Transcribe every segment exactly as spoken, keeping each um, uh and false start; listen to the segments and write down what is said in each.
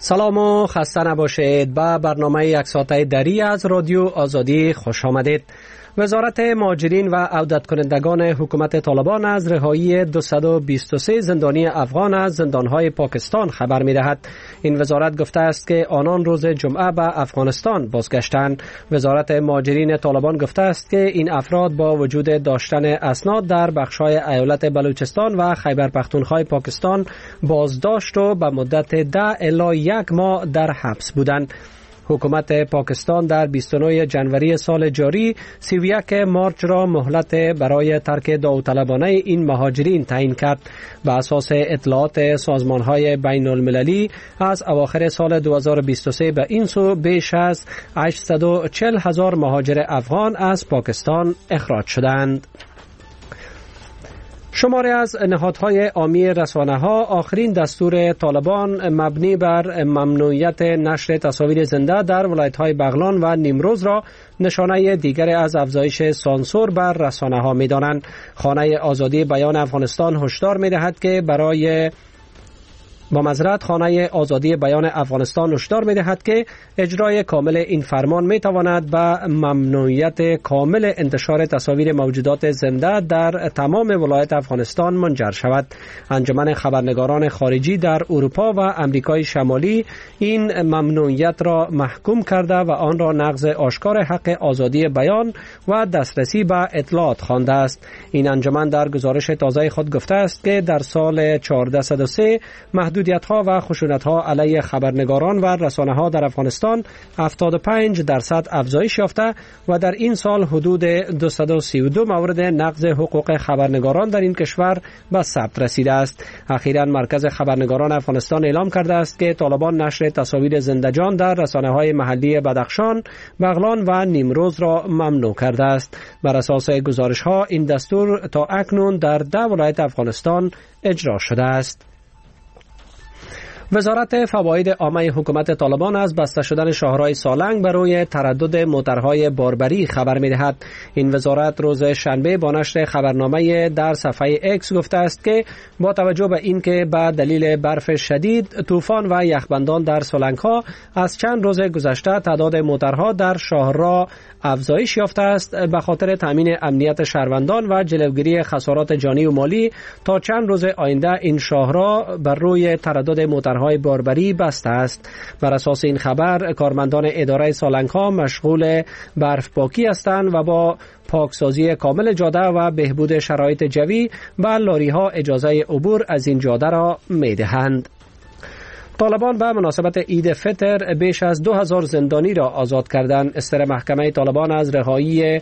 سلام و خسته نباشید. به برنامه یک ساعته دری از رادیو آزادی خوش آمدید. وزارت مهاجرین و عودت کنندگان حکومت طالبان از رهایی دویست و بیست و سه زندانی افغان از زندانهای پاکستان خبر می دهد. این وزارت گفته است که آنان روز جمعه به افغانستان بازگشتند. وزارت مهاجرین طالبان گفته است که این افراد با وجود داشتن اسناد در بخش‌های ایالت بلوچستان و خیبر پختونخوا پاکستان بازداشت و به مدت ده الی یک ماه در حبس بودند. حکومت پاکستان در بیست و نه جنوری سال جاری سی و یک مارچ را مهلت برای ترک داوطلبانه این مهاجرین تعیین کرد. به اساس اطلاعات سازمان‌های بین المللی از اواخر سال دو هزار و بیست و سه به این سو بیش از هشتصد و چهل هزار مهاجر افغان از پاکستان اخراج شدند. شماری از نهادهای عامی رسانه‌ها آخرین دستور طالبان مبنی بر ممنوعیت نشر تصاویر زنده در ولایت‌های بغلان و نیمروز را نشانه دیگر از افزایش سانسور بر رسانه‌ها می‌دانند. خانه آزادی بیان افغانستان هشدار می‌دهد که برای با معذرت خانه آزادی بیان افغانستان هشدار می‌دهد که اجرای کامل این فرمان می‌تواند به ممنوعیت کامل انتشار تصاویر موجودات زنده در تمام ولایت افغانستان منجر شود. انجمن خبرنگاران خارجی در اروپا و امریکای شمالی این ممنوعیت را محکوم کرده و آن را نقض آشکار حق آزادی بیان و دسترسی به اطلاعات خوانده است. این انجمن در گزارش تازه خود گفته است که در سال چهارصد و سه محدودیت‌ها و خشونت‌ها علیه خبرنگاران و رسانه‌ها در افغانستان هفتاد و پنج درصد افزایش یافته و در این سال حدود دویست و سی و دو مورد نقض حقوق خبرنگاران در این کشور به ثبت رسیده است. اخیراً مرکز خبرنگاران افغانستان اعلام کرده است که طالبان نشر تصاویر زنده‌جان در رسانه‌های محلی بدخشان، بغلان و نیمروز را ممنوع کرده است. بر اساس گزارش‌ها این دستور تا اکنون در ده ولایت افغانستان اجرا شده است. وزارت فواید عامه حکومت طالبان از بسته شدن شاهراه سالنگ برای تردد موترهای باربری خبر می‌دهد. این وزارت روز شنبه با نشر خبرنامه در صفحه اکس گفته است که با توجه به اینکه به دلیل برف شدید، طوفان و یخبندان در سالنگ‌ها از چند روز گذشته تعداد موترها در شاهراه افزایش یافته است، به خاطر تامین امنیت شهروندان و جلوگیری خسارات جانی و مالی تا چند روز آینده این شاهراه بر روی تردد موترهای باربری بسته است. بر اساس این خبر کارمندان اداره سالنگ‌ها مشغول برف پاکی هستند و با پاکسازی کامل جاده و بهبود شرایط جوی به لاری‌ها اجازه عبور از این جاده را می‌دهند. طالبان به مناسبت عید فطر بیش از دو هزار زندانی را آزاد کردند. استر محکمه طالبان از رهایی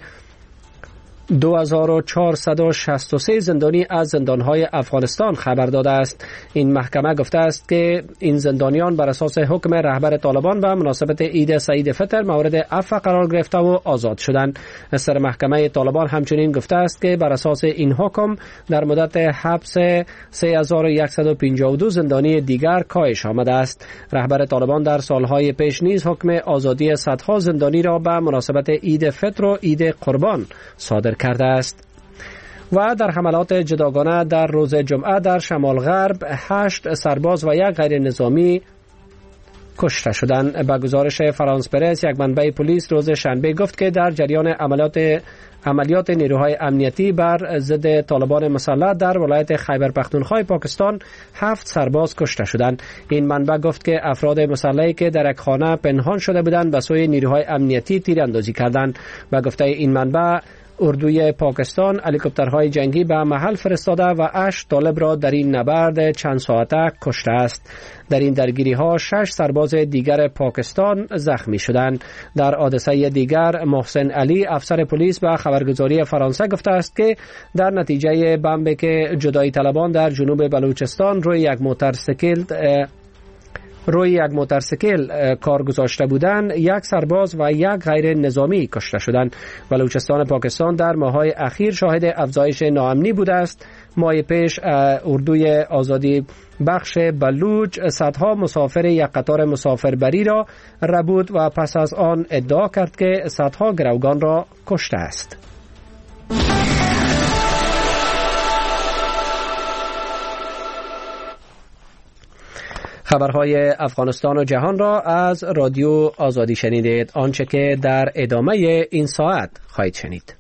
دو هزار و چهارصد و شصت و سه زندانی از زندانهای افغانستان خبر داده است. این محکمه گفته است که این زندانیان بر اساس حکم رهبر طالبان به مناسبت عید سعید فطر مورد عفو قرار گرفته و آزاد شدند. استر محکمه طالبان همچنین گفته است که بر اساس این حکم در مدت حبس سه هزار و صد و پنجاه و دو زندانی دیگر کاهش آمده است. رهبر طالبان در سالهای پیش نیز حکم آزادی صدها زندانی را به مناسبت عید فطر و عید قربان صادر کرده است. و در حملات جداگانه در روز جمعه در شمال غرب هشت سرباز و یک غیر نظامی کشته شدند. به گزارش فرانس پرس یک منبع پلیس روز شنبه گفت که در جریان عملیات عملیات نیروهای امنیتی بر ضد طالبان مسلح در ولایت خیبر پختونخوا پاکستان هفت سرباز کشته شدند. این منبع گفت که افراد مسلحی که در یک خانه پنهان شده بودند به سوی نیروهای امنیتی تیراندازی کردند. به گفته این منبع اردوی پاکستان هلیکوپترهای جنگی به محل فرستاده و هشت طالب را در این نبرد چند ساعته کشته است. در این درگیری ها شش سرباز دیگر پاکستان زخمی شدند. در حادثه دیگر محسن علی افسر پلیس به خبرگزاری فرانسه گفته است که در نتیجه بمبی که جدایی طلبان در جنوب بلوچستان روی یک موتورسیکل روی یک موتورسیکل کار گذاشته بودند، یک سرباز و یک غیر نظامی کشته شدند. بلوچستان پاکستان در ماه‌های اخیر شاهد افزایش ناامنی بوده است. ماه پیش اردوی آزادی بخش بلوچ صدها مسافر یک قطار مسافربری را ربود و پس از آن ادعا کرد که صدها گروگان را کشته است. خبرهای افغانستان و جهان را از رادیو آزادی شنیدید. آنچه که در ادامه این ساعت خواهید شنید: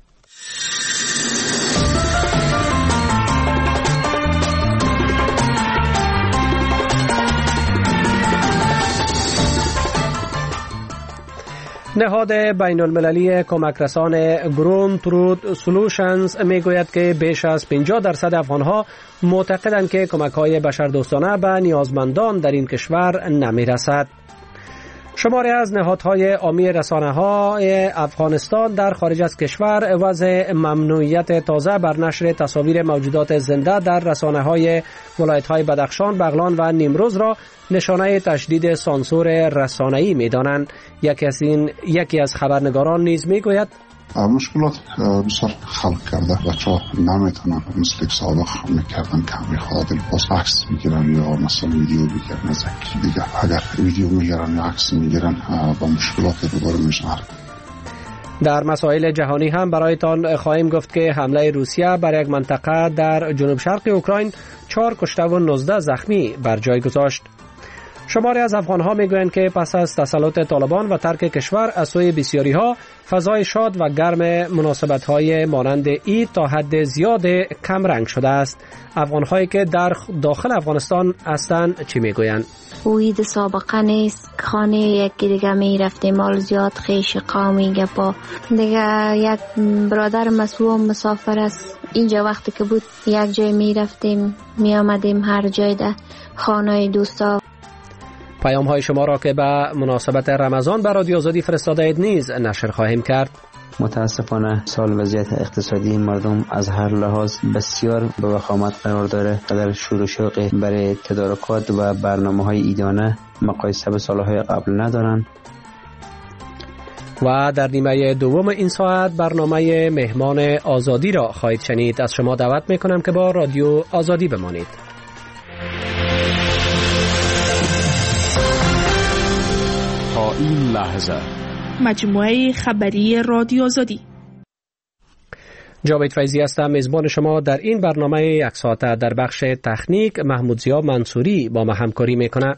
نهاد بین المللی کمک رسان گرون ترود سولوشنز میگوید که بیش از پنجاه درصد افغانها معتقدند که کمک‌های بشردوستانه به نیازمندان در این کشور نمی‌رسد. شماری از نهادهای عامی رسانه‌های افغانستان در خارج از کشور وضع ممنوعیت تازه بر نشر تصاویر موجودات زنده در رسانه‌های ولایت‌های بدخشان، بغلان و نیمروز را نشانه تشدید سانسور رسانه‌ای می‌دانند. یکی از این یکی از خبرنگاران نیز می‌گوید مشکلات بسیار خلق کرده. بچه ها نمیتونن مثل که سابق میکردن که همه خدا دل باز عکس میگیرن یا مثلا ویدیو میگیرن از یکی دیگر. اگر ویدیو میگیرن یا عکس میگیرن با مشکلات روبرو میشن. در مسائل جهانی هم برایتان خواهیم گفت که حمله روسیه بر یک منطقه در جنوب شرق اوکراین چهار کشته و نوزده زخمی بر جای گذاشت. شماری از افغانها میگویند که پس از تسلط طالبان و ترک کشور از سوی بسیاری ها فضای شاد و گرم مناسبت های مانند عید تا حد زیاد کم رنگ شده است. افغانهایی که در داخل افغانستان هستند چی میگویند؟ عید سابقه نیست، خانه یکی دیگه می رفتیم، مال زیاد خیش قومی گپا دیگه. یک برادر مسئول مسافر است، اینجا وقتی که بود یک جای می رفتیم می آمدیم، هر جای ده خانه دوستا. پیام های شما را که به مناسبت رمضان به رادیو آزادی فرستاده اید نیز نشر خواهیم کرد. متاسفانه سال وضعیت اقتصادی مردم از هر لحاظ بسیار به وخامت قرار داره. قدر شور و شوق برای تدارکات و برنامه های عیدانه مقایسه به سالهای قبل ندارن. و در نیمه دوم این ساعت برنامه مهمان آزادی را خواهید شنید. از شما دعوت میکنم که با رادیو آزادی بمانید. تا این لحظه مجموعه خبری رادیو آزادی. جاوید فیضی هستم، میزبان شما در این برنامه یک ساعته. در بخش تکنیک محمود ضیا منصوری با ما همکاری میکنه.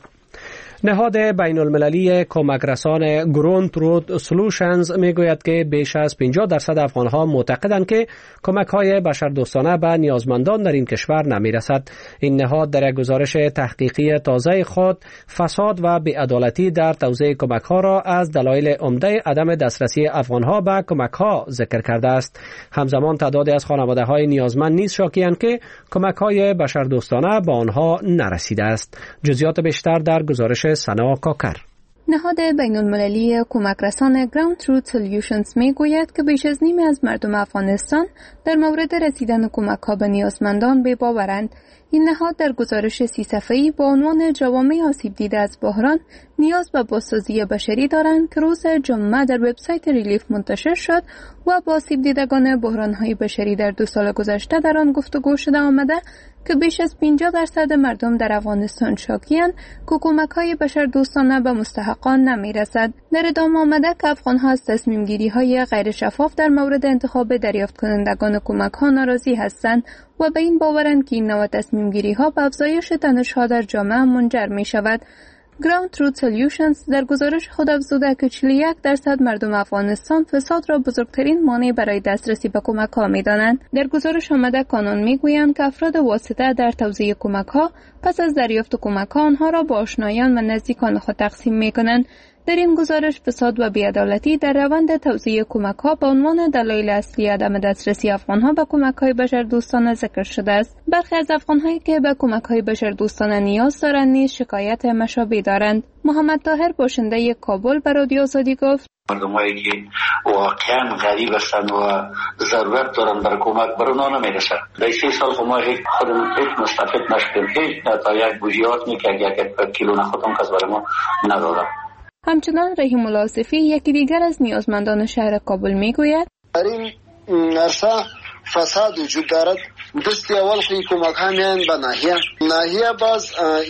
نهاد بین المللی کمک رسان گرون ترود سولوشنز میگوید که بیش از پنجاه درصد افغانها معتقدند که کمک‌های بشردوستانه به نیازمندان در این کشور نمیرسد. این نهاد در یک گزارش تحقیقی تازه خود فساد و بی‌عدالتی در توزیع کمک‌ها را از دلایل عمده عدم دسترسی افغانها به کمک‌ها ذکر کرده است. همزمان تعدادی از خانواده‌های نیازمند نیز شاکی‌اند که کمک‌های بشردوستانه به آنها نرسیده است. جزئیات بیشتر در گزارش سنا کاکر. نهاد بین المللی کمک رسان گراوند تروت سولوشنز می گوید که بیش از نیمی از مردم افغانستان در مورد رسیدن کمک‌ها به نیازمندان بی باورند. این نهاد در گزارش سی صفحه‌ای با عنوان جوامع آسیب دیده از بحران نیاز به بازسازی بشری دارند که روز جمعه در وبسایت ریلیف منتشر شد و با آسیب دیدگان بحران‌های بشری در دو سال گذشته در آن گفتگو شده آمده که بیش از پنجاه درصد مردم در افغانستان شاکی‌اند که کمک‌های بشردوستانه به مستحقان نمی‌رسد. در ادامه آمده که افغان‌ها از تصمیم‌گیری‌های غیر شفاف در مورد انتخاب دریافت کنندگان کمک‌ها ناراضی هستند و به این باورند که این نوع تصمیم‌گیری‌ها به افزایش تنش‌ها در جامعه منجر می‌شود. گراوند تروت سولوشنز در گزارش خود افزوده که چهل و یک درصد مردم افغانستان فساد را بزرگترین مانع برای دسترسی به کمک‌ها می‌دانند. در گزارش آمده کانون می‌گویند که افراد واسطه در توزیع کمک‌ها پس از دریافت کمک‌ها آنها را با آشنایان و نزدیکان خود تقسیم می‌کنند. در این گزارش فساد و بی‌عدالتی در روند توزیع کمک‌ها به عنوان دلایل اصلی عدم دسترسی افغان‌ها به کمک‌های بشردوستانه ذکر شده است. برخی از افغان‌هایی که به کمک‌های بشردوستانه نیاز دارند نیز شکایت مشابه دارند. محمد طاهر باشنده کابل به رادیو آزادی گفت: مردمایی که واقعا غریب هستند و ضرورت دارن برای کمک برای اونا نمیرسن. در سه سال ما هیچ خودمون هیچ مستفید نشدیم، هیچ تا یک بوجیات میکرد یک کیلو نخودم کس برای ما ندادم. همچنان رحیم الله آصفی یکی دیگر از نیازمندان شهر کابل میگوید: در این عرصه فساد وجود دارد. دستی اول خیلی کمک ها میان به ناحیه ناحیه باز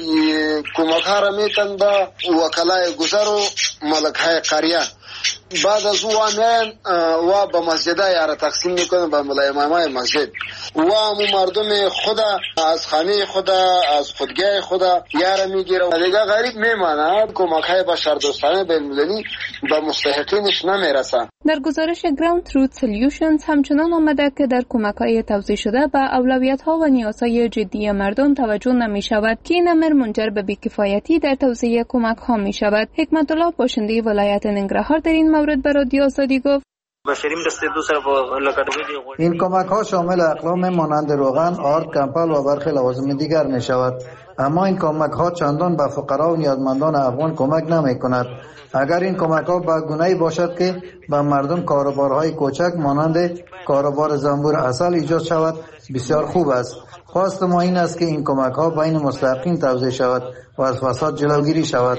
کمک ها را میتن به وکلای گذر و ملک های قریه. بعد از او میان و به مسجد های را تقسیم میکنن به ملای امامای مسجد. و هم مردم خود از خانه خود از خودگاه خود یار میگیره و دیگه غریب میمانه. کمک های بشردوستانه بین المللی به مستحقینش نمیرسه. در گزارش Ground Truth Solutions همچنان آمده که در کمک‌های توزیع شده به اولویت‌ها و نیازهای جدی مردم توجه نمی‌شود که این امر منجر به بی‌کفایتی در توزیع کمک‌ها می‌شود. حکمت الله باشنده ولایت ننگرهار در این مورد به رادیو آزادی گفت: این کمک ها شامل اقلام مانند روغن، آرد، کمپل و برخی لوازم دیگر می شود. اما این کمک ها چندان به فقرا و نیازمندان افغان کمک نمی کند. اگر این کمک ها به گونه‌ای باشد که به مردم کاروبارهای کوچک مانند کاروبار زنبور عسل ایجاد شود بسیار خوب است. خواست ما این است که این کمک ها بین مستحقین توزیع شود و از فساد جلوگیری شود.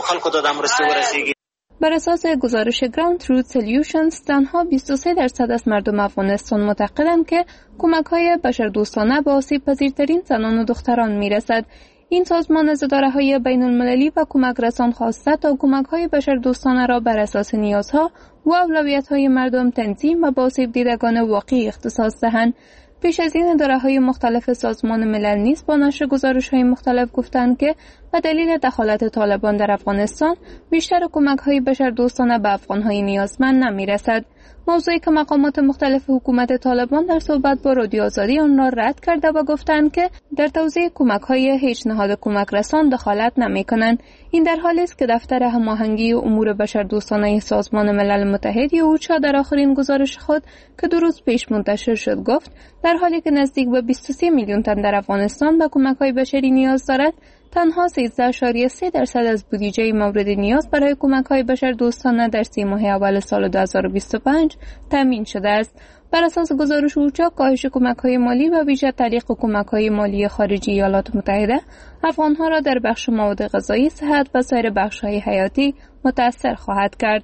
بر اساس گزارش Ground Truth Solutions تنها بیست و سه درصد از مردم افغانستان معتقدند که کمک‌های بشردوستانه به آسیب‌پذیرترین زنان و دختران می‌رسد. این سازمان از اداره‌های بین‌المللی و کمک رسان خواسته تا کمک‌های بشردوستانه را بر اساس نیازها و اولویت‌های مردم تنظیم و به آسیب دیدگان واقعی اختصاص دهند. پیش از این اداره‌های مختلف سازمان ملل نیز با نشر گزارش‌های مختلف گفتند که به دلیل دخالت طالبان در افغانستان بیشتر کمک‌های بشردوستانه به افغان‌های نیازمند نمی‌رسد. موضوعی که مقامات مختلف حکومت طالبان در صحبت با رادیو آزادی آن را رد کرده و گفتند که در توزیع کمک‌های هیچ نهاد کمک رسان دخالت نمی‌کنند. این در حالی است که دفتر هماهنگی امور بشردوستانه سازمان ملل متحد اوچا در آخرین گزارش خود که دو روز پیش منتشر شد گفت در حالی که نزدیک به بیست و سه میلیون تن در افغانستان به کمک‌های بشری نیاز دارد، تنها سیزده اشاریه سه درصد از بودجه مورد نیاز برای کمک‌های بشردوستانه در سی ماه اول سال دو هزار و بیست و پنج تامین شده است. بر اساس گزارش اوچا، کاهش کمک‌های مالی و ویژه تعلیق کمک‌های مالی خارجی ایالات متحده افغان‌ها را در بخش مواد غذایی، صحت و سایر بخش‌های حیاتی متأثر خواهد کرد.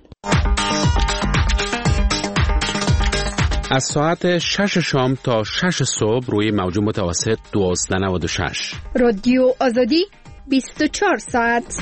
از ساعت شش شام تا شش صبح روی موج متوسط دویست و نود و شش. رادیو آزادی بیست و چهار ساعت.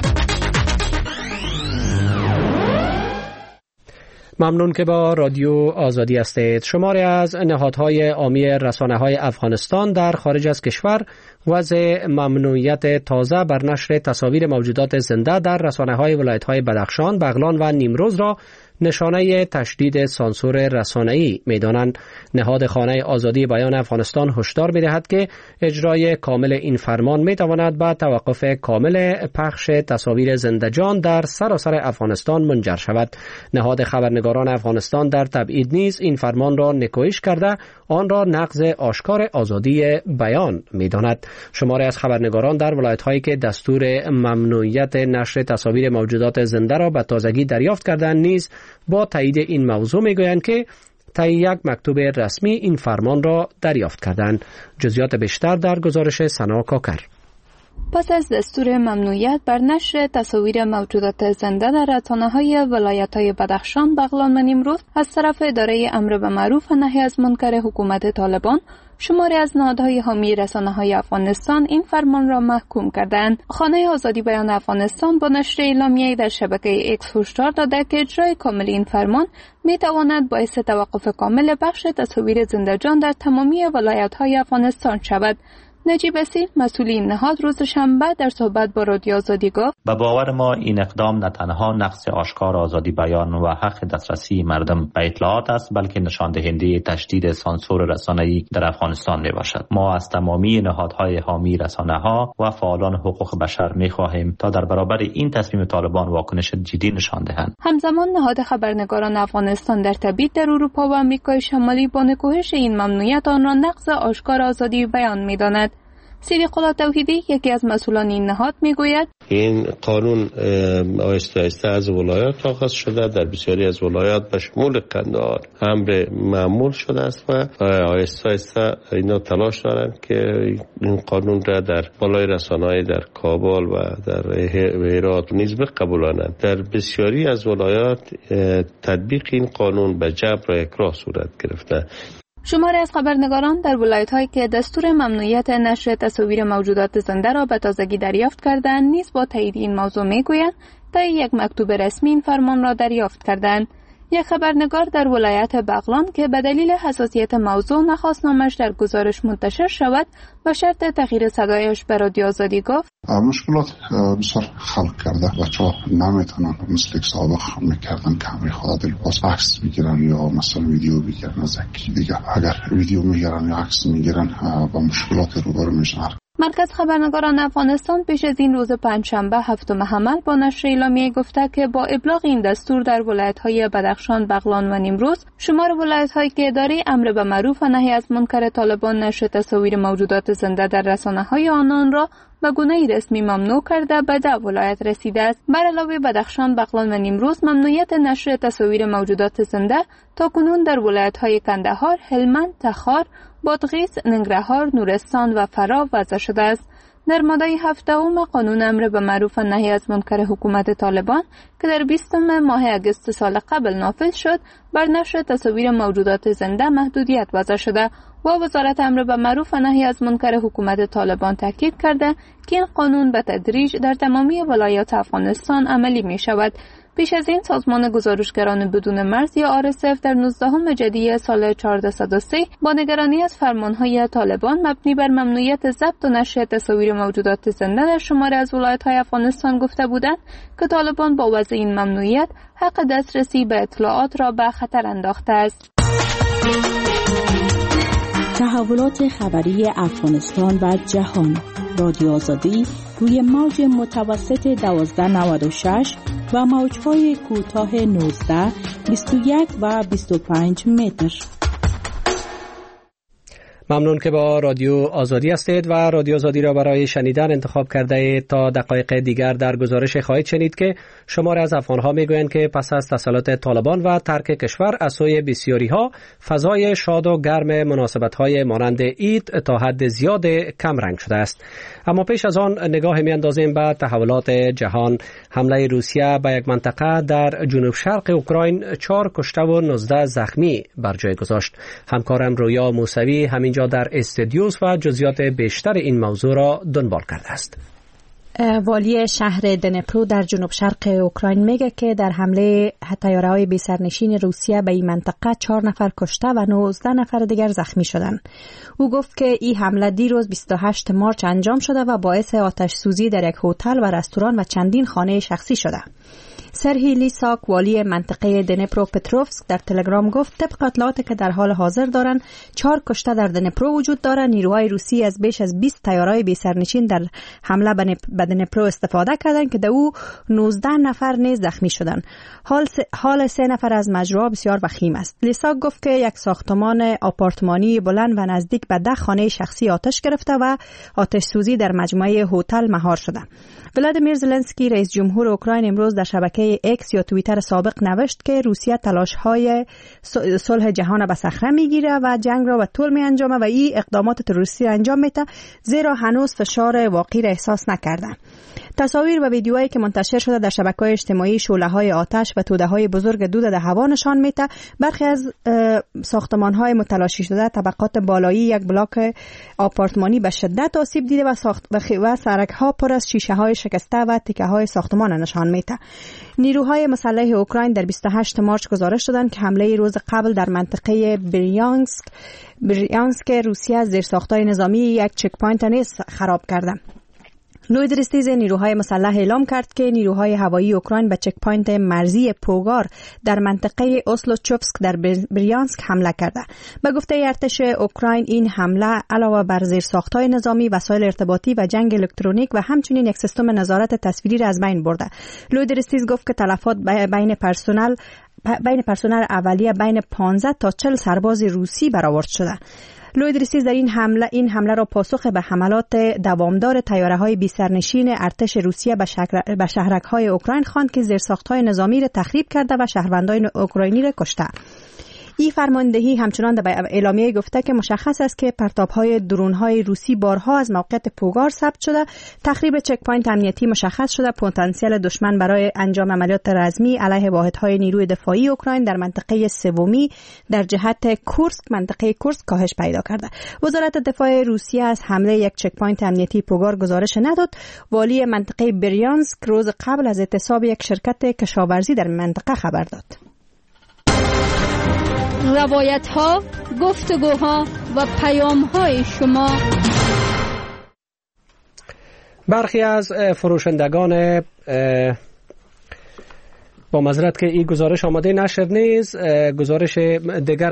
ممنون که با رادیو آزادی هستید. شماری از نهادهای عامی رسانه‌های افغانستان در خارج از کشور وضع ممنوعیت تازه بر نشر تصاویر موجودات زنده در رسانه‌های ولایت‌های بدخشان، بغلان و نیمروز را نشانه تشدید سانسور رسانه‌ای می‌دانند. نهاد خانه آزادی بیان افغانستان هشدار می‌دهد که اجرای کامل این فرمان می‌تواند به توقف کامل پخش تصاویر زنده‌جان در سراسر افغانستان منجر شود. نهاد خبرنگاران افغانستان در تبعید نیز این فرمان را نکوهش کرده آن را نقض آشکار آزادی بیان می‌داند. شماری از خبرنگاران در ولایت‌هایی که دستور ممنوعیت نشر تصاویر موجودات زنده را به تازگی دریافت کردند نیز با تایید این موضوع میگویند که طی یک مکتوب رسمی این فرمان را دریافت کردند. جزئیات بیشتر در گزارش سنا کاکر. پس از دستور ممنوعیت بر نشر تصاویر موجودات زنده در رسانه‌های ولایت‌های بدخشان، بغلان و نیمروز از طرف اداره امر به معروف و نهی از منکر حکومت طالبان، شماری از نهادهای حامی رسانه‌های افغانستان این فرمان را محکوم کردند. خانه آزادی بیان افغانستان با نشر اعلامیه‌ای در شبکه اکس هشدار داده که اجرای کامل این فرمان می‌تواند باعث توقف کامل بخش تصاویر زنده‌جان در تمامی ولایت‌های افغانستان شود. نجیب اصیل مسئول این نهاد روز شنبه در صحبت با رادیو آزادی گفت: به باور ما این اقدام نه تنها نقض آشکار آزادی بیان و حق دسترسی مردم به اطلاعات است، بلکه نشان دهنده تشدید سانسور رسانه‌ای در افغانستان می باشد. ما از تمامی نهادهای حامی رسانه‌ها و فعالان حقوق بشر می خواهیم تا در برابر این تصمیم طالبان واکنش جدی نشان دهند. همزمان نهاد خبرنگاران افغانستان در تبعید در اروپا و آمریکای شمالی با نکوهش این ممنوعیت آن را نقض آشکار آزادی بیان می‌داند. صدیق الله توحیدی یکی از مسئولان این نهاد میگوید این قانون آهسته آهسته از ولایات آغاز شده، در بسیاری از ولایات به شمول قندهار امر معمول شده است و آهسته آهسته اینا تلاش دارند که این قانون را در بالای رسانه‌های در کابل و در هرات نیز بقبولانند. در بسیاری از ولایات تطبیق این قانون به جبر و اکراه صورت گرفته. شماری از خبرنگاران در ولایت‌هایی که دستور ممنوعیت نشر تصاویر موجودات زنده را به تازگی دریافت کردند نیز با تایید این موضوع میگویند تا یک مکتوب رسمی این فرمان را دریافت کردند. یک خبرنگار در ولایت بغلان که به دلیل حساسیت موضوع نخواست نامش در گزارش منتشر شود و شرط تغییر صدایش به رادیو آزادی گفت مشکلات بسیار خلق کرده. بچه ها نمیتونن مثل سابق میکردن که میخواد لباس عکس میگیرن یا مثلا ویدیو بگیرن از یکی دیگه. اگر ویدیو میگیرن یا عکس میگیرن با مشکلات روبرو میشن. مرکز خبرنگاران افغانستان پیش از این روز پنجشنبه هفتم حمل با نشر اعلامیه گفته که با ابلاغ این دستور در ولایت‌های بدخشان، بغلان و نیمروز، شمار ولایت‌هایی که اداره امر به معروف و نهی از منکر طالبان نشر تصاویر موجودات زنده در رسانه‌های آنان را به گونه‌ای رسمی ممنوع کرده به ده ولایت رسیده است. بر علاوه بدخشان، بغلان و نیمروز ممنوعیت نشر تصاویر موجودات زنده تا کنون در ولایت‌های کندهار، هلمند، تخار، بادغیس، ننگرهار، نورستان و فرا وضع شده است. در ماده هفدهم قانون امر به معروف و نهی از منکر حکومت طالبان که در بیستم ماه اگست سال قبل نافذ شد، بر نشر تصاویر موجودات زنده محدودیت وضع شده و وزارت امر به معروف و نهی از منکر حکومت طالبان تاکید کرده که این قانون به تدریج در تمامی ولایات افغانستان عملی می شود. پیش از این سازمان گزارشگران بدون مرز یا آر اس اف در نوزدهم جدی سال چهارصد و سه با نگرانی از فرمانهای طالبان مبنی بر ممنوعیت ضبط و نشر تصاویر موجودات زنده در شماری از ولایت‌های افغانستان گفته بودند که طالبان با وضع این ممنوعیت حق دسترسی به اطلاعات را به خطر انداخته است. تحولات خبری افغانستان و جهان. رادیو آزادی روی موج متوسط دوازده نود و شش و موج‌های کوتاه نوزده، بیست و یک و بیست و پنج متر. ممنون که با رادیو آزادی هستید و رادیو آزادی را برای شنیدن انتخاب کرده اید. تا دقایق دیگر در گزارش خواهید شنید که شماری از افغان‌ها میگویند که پس از تسلط طالبان و ترک کشور از سوی بسیاری‌ها فضای شاد و گرم مناسبت‌های مانند عید تا حد زیاد کم رنگ شده است. اما پیش از آن نگاه می‌اندازیم به تحولات جهان. حمله روسیه به یک منطقه در جنوب شرق اوکراین چهار کشته و نوزده زخمی بر جای گذاشت. همکارم رویا موسوی همین در استودیوس و جزئیات بیشتر این موضوع را دنبال کرده است. والی شهر دنپرو در جنوب شرق اوکراین میگه که در حمله طیاره‌های بی سرنشین روسیه به این منطقه چهار نفر کشته و نوزده نفر دیگر زخمی شدند. او گفت که این حمله دیروز بیست و هشتم مارس انجام شده و باعث آتش سوزی در یک هتل و رستوران و چندین خانه شخصی شده. سرهی لیساک والی منطقه دنپرو پتروفسک در تلگرام گفت طبق اطلاعاتی که در حال حاضر دارن چهار کشته در دنپرو وجود داره. نیروهای روسی از بیش از بیست طیاره‌های بی سرنشین در حمله به دنپرو استفاده کردند که در او نوزده نفر نیز زخمی شدند. حال حال سه نفر از مجروحان بسیار وخیم است. لیساک گفت که یک ساختمان آپارتمانی بلند و نزدیک به ده خانه شخصی آتش گرفته و آتش سوزی در مجموعه هتل مهار شده. ولادیمیر زلنسکی رئیس جمهور اوکراین امروز در شبکه اکس یا توییتر سابق نوشت که روسیه تلاش‌های صلح جهان به صخره میگیره و جنگ را به طول می انجامه و این اقدامات تروریستی انجام میده زیرا هنوز فشار واقعی را احساس نکرده. تصاویر و ویدیوهایی که منتشر شده در شبکه‌های اجتماعی شعله‌های آتش و توده‌های بزرگ دود در هوا نشان میده. برخی از ساختمان‌های متلاشی شده طبقات بالایی یک بلاک آپارتمانی به شدت آسیب دیده و ساخت و سرک‌ها پر از شیشه‌های شکسته و تکه‌های ساختمان نشان میده. نیروهای مسلح اوکراین در بیست و هشتم مارس گزارش دادند که حمله روز قبل در منطقه بریانسک بریانسک روسیه زیرساخت‌های نظامی یک چک پوینت نیز خراب کرده. لوید ریستیز نیروهای مسلح اعلام کرد که نیروهای هوایی اوکراین به چک پوینت مرزی پوگار در منطقه اوسلوچوفسک در بریانسک حمله کرده. به گفته ارتش اوکراین این حمله علاوه بر زیرساخت‌های نظامی، وسایل ارتباطی و جنگ الکترونیک و همچنین یک سیستم نظارت تصویری را از بین برده. لوید ریستیز گفت که تلفات بین پرسنل بین پرسنل اولیه بین پانزده تا چهل سرباز روسی برآورد شده. لوید ریستیز در این حمله این حمله را پاسخ به حملات دوامدار طیاره‌های بی سرنشین ارتش روسیه به شهر به شهرک‌های اوکراین خواند که زیرساخت‌های نظامی را تخریب کرده و شهروندان اوکراینی را کشته. این فرماندهی همچنان در اعلامیه گفته که مشخص است که پرتاب‌های درون‌های روسی بارها از موقعیت پوگار ثبت شده. تخریب چک پوینت امنیتی مشخص شده. پتانسیل دشمن برای انجام عملیات رزمی علیه واحدهای نیروی دفاعی اوکراین در منطقه سومی در جهت کورسک منطقه کورسک کاهش پیدا کرده. وزارت دفاع روسیه از حمله یک چک پوینت امنیتی پوگار گزارش نداد. والی منطقه بریانسک روز قبل از اعتصاب یک شرکت کشاورزی در منطقه خبر داد. روایت ها، گفتگوها و پیام های شما. برخی از فروشندگان با معذرت که این گزارش آماده نشر نیست، گزارش دیگر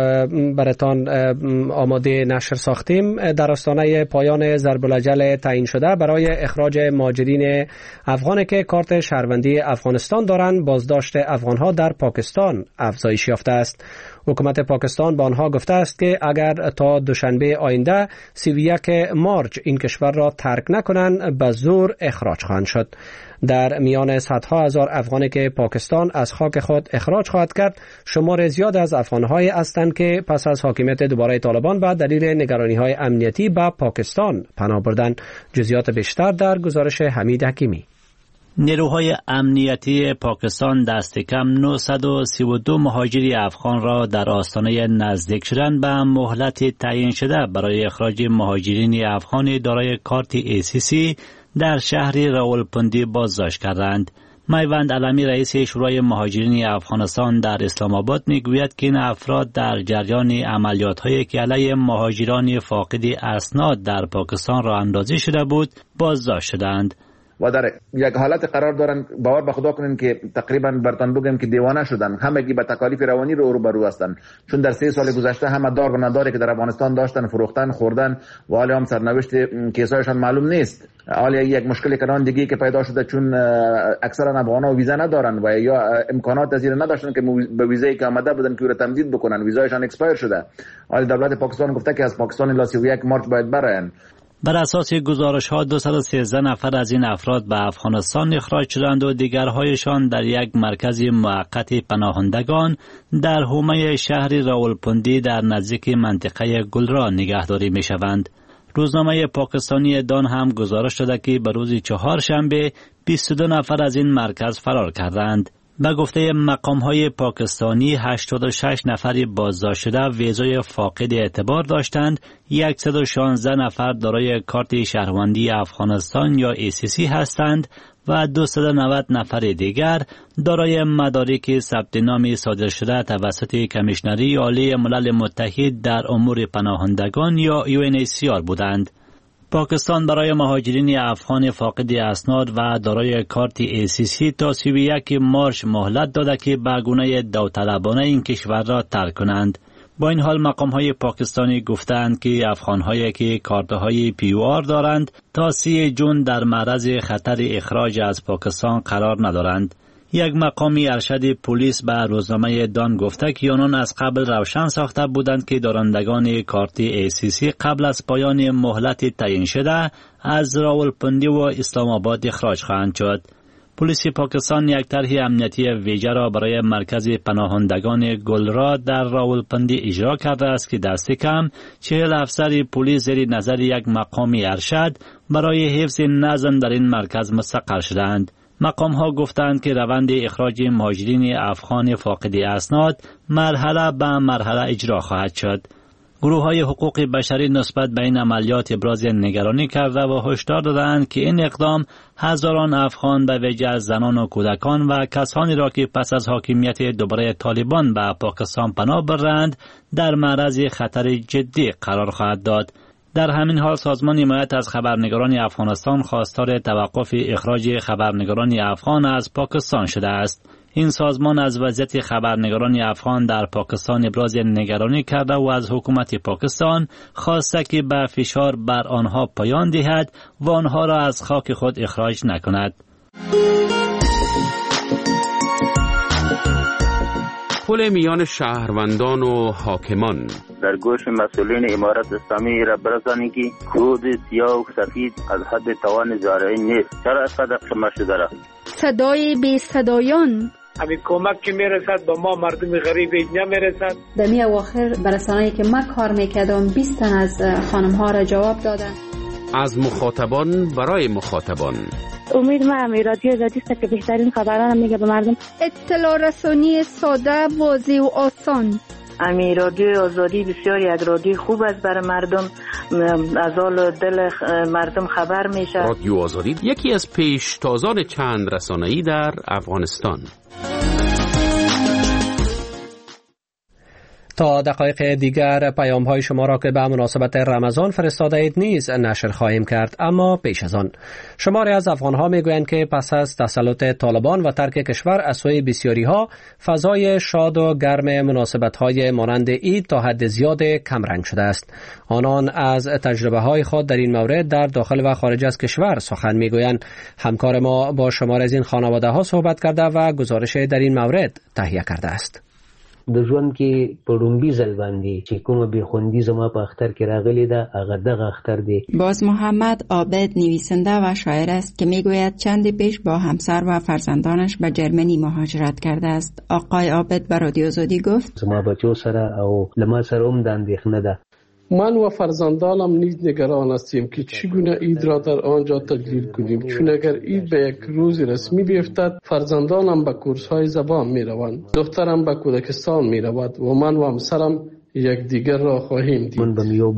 براتان آماده نشر ساختیم. در آستانه پایان ضرب الاجل تعیین شده برای اخراج مهاجرین افغانی که کارت شهروندی افغانستان دارند، بازداشت افغانها در پاکستان افزایش یافته است. حکومت پاکستان به آنها گفته است که اگر تا دوشنبه آینده سی و یک مارچ این کشور را ترک نکنند به زور اخراج خواهند شد. در میان صدها هزار افغانی که پاکستان از خاک خود اخراج خواهد کرد، شمار زیاد از افغان‌های هستند که پس از حاکمیت دوباره طالبان به دلیل نگرانی‌های امنیتی به پاکستان پناه بردند. جزئیات بیشتر در گزارش حمید حکیمی. نیروهای امنیتی پاکستان دست کم نهصد و سی و دو مهاجری افغان را در آستانه نزدیک شدن به مهلت تعیین شده برای اخراج مهاجرین افغان دارای کارت ای سی سی در شهر راولپندی بازداشت کردند. میوند علمی رئیس شورای مهاجرین افغانستان در اسلام آباد میگوید که این افراد در جریان عملیات‌هایی که علیه مهاجران فاقد اسناد در پاکستان را اندازی شده بود بازداشت شدند و در یک حالت قرار دارن. باور به خدا کنین که تقریبا برتان بگم که دیوانه شدن، همگی به تکالیف روانی رو روبرو هستند، چون در سه سال گذشته همه دار و نداری که در افغانستان داشتن فروختن خوردن و حالا هم سرنوشت کیسایشان معلوم نیست. حالا یک مشکل کنان دیگه که پیدا شده، چون اکثرا افغانا ویزا ندارن و یا امکانات از این نداشتن که به ویزایی که آمده بودن که رو تمدید بکنن، ویزایشان اکسپایر شده. حالا دولت پاکستان گفته که از پاکستان الی سی و یک مارچ باید برن. بر اساس گزارش ها دویست و سیزده نفر از این افراد به افغانستان اخراج شدند و دیگرهایشان در یک مرکز موقت پناهندگان در حومه شهر راولپندی در نزدیک منطقه گلرا نگهداری می شوند. روزنامه پاکستانی دان هم گزارش داده که به روز چهارشنبه بیست و دو نفر از این مرکز فرار کردند. به گفته مقام‌های پاکستانی هشتاد و شش نفر بازداشت شده ویزای فاقد اعتبار داشتند، صد و شانزده نفر دارای کارت شهروندی افغانستان یا ای سی سی هستند و دویست و نود نفر دیگر دارای مدارک ثبت نام صادر شده توسط کمیشنری عالی ملل متحد در امور پناهندگان یا یو ان اچ سی آر بودند. پاکستان برای مهاجرین افغان فاقد اسناد و دارای کارت ای سی سی تا سی و یک مارچ مهلت داده که به گونه داوطلبانه این کشور را ترک کنند. با این حال مقام‌های پاکستانی گفتند که افغان‌هایی که کارت‌های پی او آر دارند تا سی جون در معرض خطر اخراج از پاکستان قرار ندارند. یک مقامی ارشد پلیس به روزنامه دان گفته که آنان از قبل روشن ساخته بودند که دارندگان کارت ای سی سی قبل از پایان مهلت تعیین شده از راولپندی و اسلام آباد اخراج خواهند شد. پلیس پاکستان یک طرح امنیتی ویژه را برای مرکز پناهندگان گلرا در راولپندی اجرا کرده است که دست کم چهل افسر پلیس زیر نظر یک مقامی ارشد برای حفظ نظم در این مرکز مستقر شدند. مقام ها گفتند که روند اخراج مهاجرین افغان فاقد اسناد مرحله به مرحله اجرا خواهد شد. گروه های حقوق بشری نسبت به این عملیات ابراز نگرانی کرده و هشدار دادند که این اقدام هزاران افغان به ویژه از زنان و کودکان و کسانی را که پس از حاکمیت دوباره طالبان به پاکستان پناه برند در معرض خطر جدی قرار خواهد داد. در همین حال سازمان حمایت از خبرنگاران افغانستان خواستار توقف اخراج خبرنگاران افغان از پاکستان شده است. این سازمان از وضعیت خبرنگاران افغان در پاکستان ابراز نگرانی کرده و از حکومت پاکستان خواسته که به فشار بر آنها پایان دهد و آنها را از خاک خود اخراج نکند. پل میان شهروندان و حاکمان در گوش مسئولین امارت اسلامی را برسانید که کود سیاه و سفید از حد توان زارعین نیست. چرا اسقدر شما شده را؟ صدای بی صدایان همین کمک که میرسد با ما مردم غریب اینجا میرسد. در می اواخر برسانه‌ای که من کار میکردم بیست تن از خانم ها را جواب دادن. از مخاطبان برای مخاطبان. امید ما همی رادیو آزادی است که بهترین خبران میگه به مردم. اطلاع رسانی ساده، واضح و آسان. امی رادیو آزادی بسیاری از رادیو خوب است برای مردم، از حال دل مردم خبر میشه. رادیو آزادی یکی از پیشتازان چند رسانه‌ای در افغانستان. تا دقایق دیگر پیام های شما را که به مناسبت رمضان فرستاده اید نیز نشر خواهیم کرد. اما پیش از آن شماری از افغان ها می گویند که پس از تسلط طالبان و ترک کشور از سوی بسیاری ها فضای شاد و گرم مناسبت های مانند عید تا حد زیاد کم رنگ شده است. آنان از تجربه های خود در این مورد در داخل و خارج از کشور سخن می گویند. همکار ما با شمار از این خانواده ها صحبت کرده و گزارش در این مورد تهیه کرده است. د ژوند کې په لومبي ځل باندې چې کومه بېخوندي زما په اختر کې راغلی ده هغه دغه اختر دی. باز محمد عابد نویسنده و شاعر است که میگوید چند پیش با همسر و فرزندانش به جرمنی مهاجرت کرده است. آقای عابد به رادیو آزادی گفت زما بچو سره او لما سره هم د اندېښنه ده. من و فرزندانم نیز نگران هستیم که چگونه عید را در آنجا تجلیل کنیم، چون اگر عید به یک روز رسمی بیفتد فرزندانم به کورس‌های زبان می‌روند، دخترم به کودکستان می‌رود و من و همسرم یک دیگر را خواهیم دید.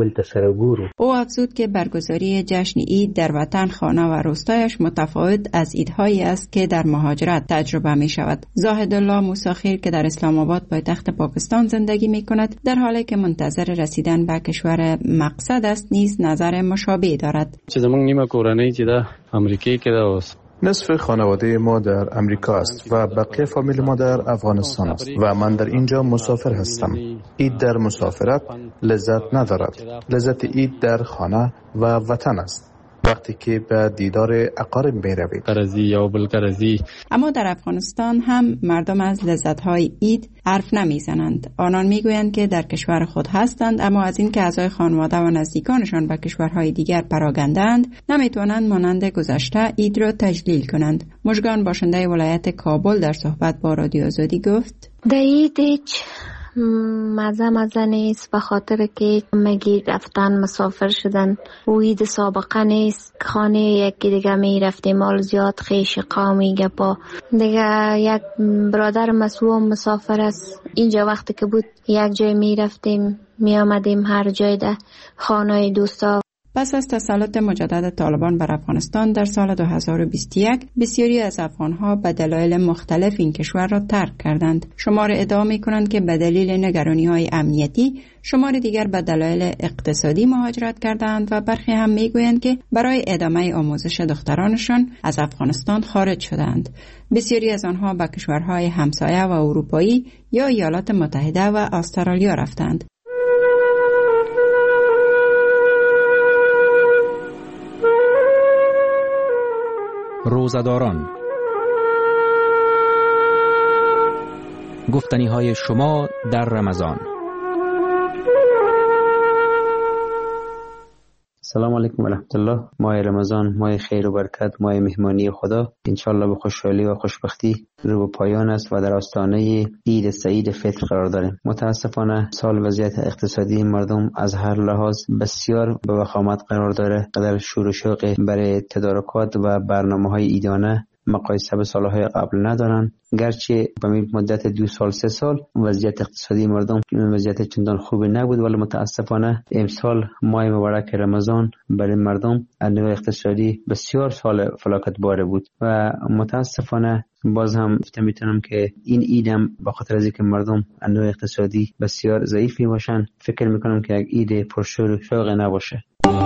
او افزود که برگزاری جشن عید در وطن، خانه و روستایش متفاوت از عیدهایی است که در مهاجرت تجربه می شود. زاهد الله موسیخیر که در اسلام آباد پایتخت پاکستان زندگی می کند، در حالی که منتظر رسیدن به کشور مقصد است نیز نظر مشابه دارد. چیز من نیمه کورنۍ چې ده امریکایی کې ده. نصف خانواده ما در امریکا است و بقیه فامیل ما در افغانستان است و من در اینجا مسافر هستم. عید در مسافرت لذت ندارد. لذت عید در خانه و وطن است. وقتی که به دیدار اقارب می روید. قرضی یا بلقرضی. اما در افغانستان هم مردم از لذت‌های عید حرف نمیزنند. آنان میگویند که در کشور خود هستند، اما از این که اعضای خانواده و نزدیکانشان به کشورهای دیگر پراگندند نمیتوانند مانند گذشته عید را تجلیل کنند. مژگان باشنده ولایت کابل در صحبت با رادیو آزادی گفت در عید هیچ مزه مزه نیست، به خاطر که مگی رفتن مسافر شدن و عید سابقه نیست. خانه یکی دیگه می رفتیم، مال زیاد خیش قومی گپا دیگه. یک برادر مسئول مسافر است، اینجا وقتی که بود یک جای می رفتیم می آمدیم هر جای ده خانه دوستا. پس از تسلط مجدد طالبان بر افغانستان در سال دو هزار و بیست و یک بسیاری از افغانها به دلایل مختلف این کشور را ترک کردند. شمار ادعا می‌کنند که به دلیل نگرانی‌های امنیتی، شمار دیگر به دلایل اقتصادی مهاجرت کردند و برخی هم می‌گویند که برای ادامه آموزش دخترانشان از افغانستان خارج شدند. بسیاری از آنها به کشورهای همسایه و اروپایی یا ایالات متحده و استرالیا رفتند. روزداران، گفتنی های شما در رمضان. سلام علیکم و رحمت الله. ماه رمضان ماه خیر و برکت، ماه مهمانی خدا، انشالله به خوشحالی و خوشبختی رو به پایان است و در آستانه عید سعید فطر قرار داریم. متاسفانه سال وضعیت اقتصادی مردم از هر لحاظ بسیار به وخامت قرار داره. قدر شور و شوق برای تدارکات و برنامه‌های عیدانه مقایسه به سالهای قبل ندارن. گرچه به مدت دو سال سه سال وضعیت اقتصادی مردم وضعیت چندان خوبی نبود، ولی متاسفانه امسال ماه مبارک رمضان برای مردم از نوع اقتصادی بسیار سال فلاکت باره بود و متاسفانه باز هم میتونم که این عیدم به خاطر از اینکه مردم از نوع اقتصادی بسیار ضعیف باشن، فکر میکنم که یک عید پرشور و شوق نباشه.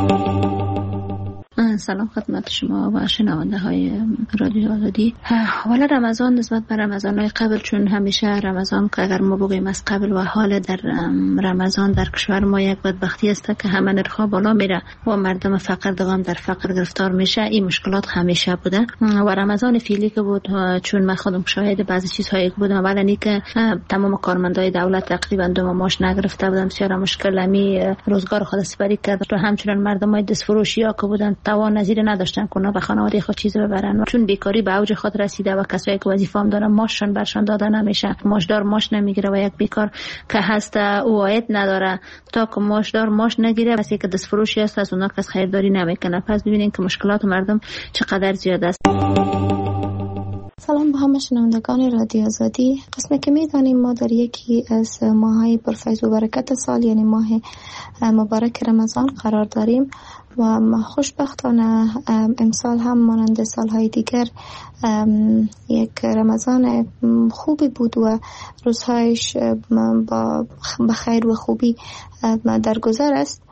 سلام خدمت شما و شنونده های رادیو آزادی. حالا رمضان نسبت به رمضان های قبل، چون همیشه رمضان که اگر ما بگوییم از قبل و حال در رمضان در کشور ما یک بدبختی است که همه نرخ‌ها بالا میره و مردم فقر دوام در فقر گرفتار میشه. این مشکلات همیشه بوده و رمضان فعلی که بود، چون من خودم شاهد بعضی چیزهایی که بودم، اولا اینکه تمام کارمندای دولت تقریبا دو ماه معاش نگرفته بودن، بسیار مشکل امی روزگار خود سپری کرد و همچنین مردمای دستفروشی‌ها که بودن توان نظیر نداشتن کنه به خانواده خود چیز ببرن و چون بیکاری به اوج خود رسیده و کسایی که وظیفه هم دارن ماششون برشان داده نمیشه، ماشدار ماش نمیگیره و یک بیکار که هست او عاید نداره تا که ماشدار ماش نگیره، کسی که دست فروشی است از اونها کس خریداری نمیکنه. پس ببینین که مشکلات مردم چقدر زیاد است. سلام به همه شنوندگان رادیو آزادی. قسمی که میدانیم ما در یکی از ماهای پرفیض و برکت سال یعنی ماه مبارک رمضان قرار داریم و خوشبختانه امسال هم مانند سالهای دیگر یک رمضان خوبی بود و روزهایش با بخیر و خوبی در گذر است.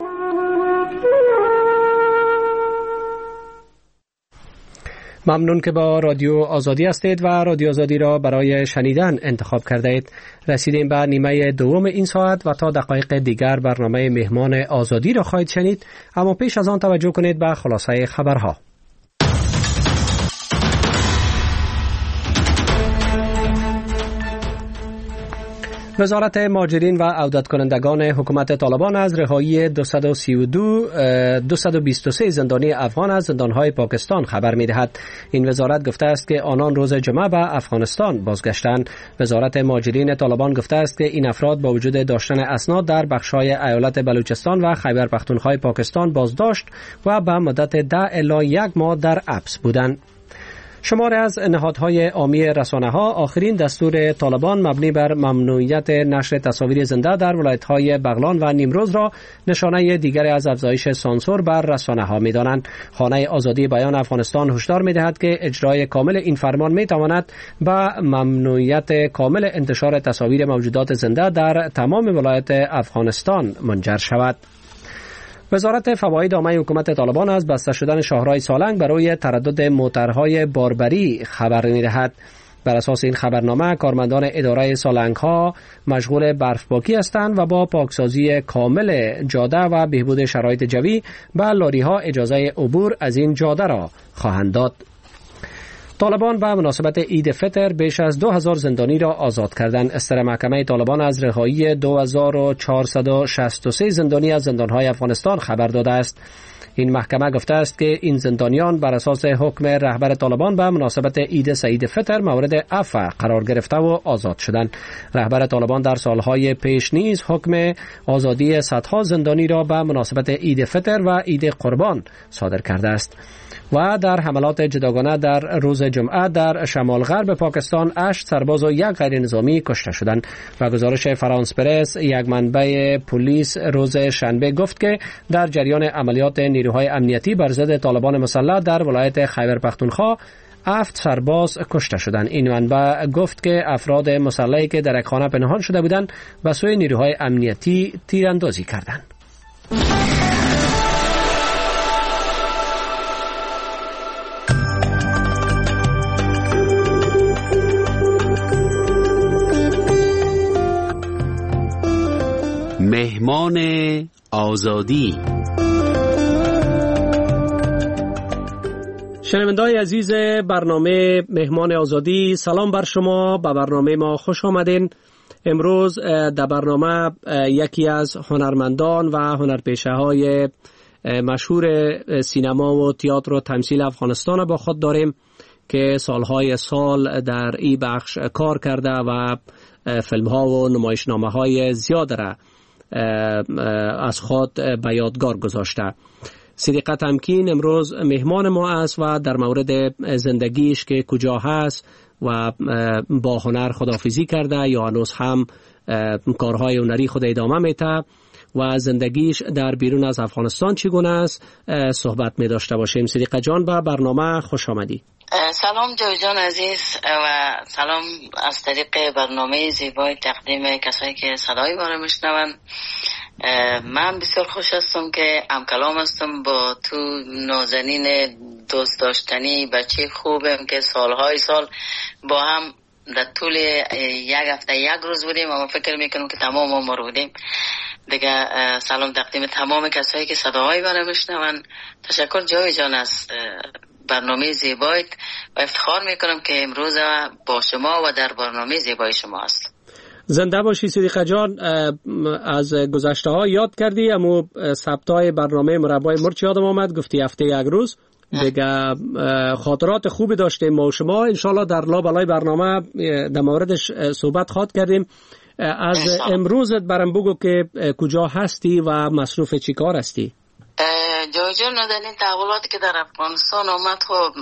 ممنون که با رادیو آزادی هستید و رادیو آزادی را برای شنیدن انتخاب کرده اید. رسیدیم به نیمه دوم این ساعت و تا دقایق دیگر برنامه مهمان آزادی را خواهید شنید، اما پیش از آن توجه کنید به خلاصه خبرها. وزارت مهاجرین و عودت کنندگان حکومت طالبان از رهایی دویست و سی و دو دویست و بیست و سه زندانی افغان از زندانهای پاکستان خبر می‌دهد. این وزارت گفته است که آنان روز جمعه به افغانستان بازگشتند. وزارت مهاجرین طالبان گفته است که این افراد با وجود داشتن اسناد در بخش‌های ایالت بلوچستان و خیبر پختونخوا پاکستان بازداشت و به مدت ده الی یک ماه در حبس بودند. شمار از نهادهای عامی رسانه‌ها آخرین دستور طالبان مبنی بر ممنوعیت نشر تصاویر زنده در ولایت‌های بغلان و نیمروز را نشانه دیگر از افزایش سانسور بر رسانه‌ها می‌دانند. خانه آزادی بیان افغانستان هشدار می‌دهد که اجرای کامل این فرمان می‌تواند به ممنوعیت کامل انتشار تصاویر موجودات زنده در تمام ولایت افغانستان منجر شود. وزارت فواید عامه حکومت طالبان از بسته شدن شاهراه سالنگ برای تردد موترهای باربری خبر می‌دهد. بر اساس این خبرنامه کارمندان اداره سالنگ‌ها مشغول برفپاکی هستند و با پاکسازی کامل جاده و بهبود شرایط جوی به لاری‌ها اجازه عبور از این جاده را خواهند داد. طالبان به مناسبت عید فطر بیش از دو هزار زندانی را آزاد کردند. استر محکمه طالبان از رهایی دو هزار و چهارصد و شصت و سه زندانی از زندانهای افغانستان خبر داده است. این محکمه گفته است که این زندانیان بر اساس حکم رهبر طالبان به مناسبت عید سعید فطر مورد عفو قرار گرفته و آزاد شدند. رهبر طالبان در سالهای پیش نیز حکم آزادی صدها زندانی را به مناسبت عید فطر و عید قربان صادر کرده است. و در حملات جداگانه در روز جمعه در شمال غرب پاکستان هشت سرباز و یک غیر نظامی کشته شدند. و گزارش فرانس پرس یک منبع پلیس روز شنبه گفت که در جریان عملیات نیروهای امنیتی بر ضد طالبان مسلح در ولایت خیبر پختونخوا هفت سرباز کشته شدند. این منبع گفت که افراد مسلحی که در یک خانه پنهان شده بودند به سوی نیروهای امنیتی تیراندازی کردند. مهمان آزادی. شنونده‌های عزیز برنامه مهمان آزادی، سلام بر شما، به برنامه ما خوش آمدین. امروز در برنامه یکی از هنرمندان و هنرپیشه‌های مشهور سینما و تئاتر و تمثیل افغانستان با خود داریم که سالهای سال در این بخش کار کرده و فیلم‌ها و نمایشنامه‌های زیاد را از خود به یادگار گذاشته. صدیقه تمکین امروز مهمان ما است و در مورد زندگیش که کجا هست و با هنر خداحافظی کرده یا هنوز هم کارهای هنری خود ادامه میده و زندگیش در بیرون از افغانستان چگونه است صحبت می داشته باشیم. صدیقه جان، به برنامه خوش آمدی. سلام جوی جان عزیز و سلام از طریق برنامه زیبای تقدیم کسایی که صدای ما رو میشنون. من بسیار خوش هستم که همکلام هستم با تو نازنین دوست داشتنی بچه خوبم که سالهای سال با هم در طول یک هفته یک روز بودیم اما فکر میکنم که تمام عمر بودیم دیگه. سلام تقدیم تمام کسایی که صداهای ما رو میشنون. تشکر جوی جان از برنامه زیبایت و افتخار میکنم که امروز با شما و در برنامه زیبای شما هست. زنده باشی صدیقه جان. از گذشته ها یاد کردی اما ثبتای برنامه مربای مرچ یادم آمد، گفتی هفته یک روز دیگه. خاطرات خوبی داشتیم ما و شما. انشالله در لابلای برنامه در موردش صحبت خواهد کردیم. از امروزت برام بگو که کجا هستی و مصروف چی کار هستی؟ جای جان در این تحولاتی که در افغانستان آمد خب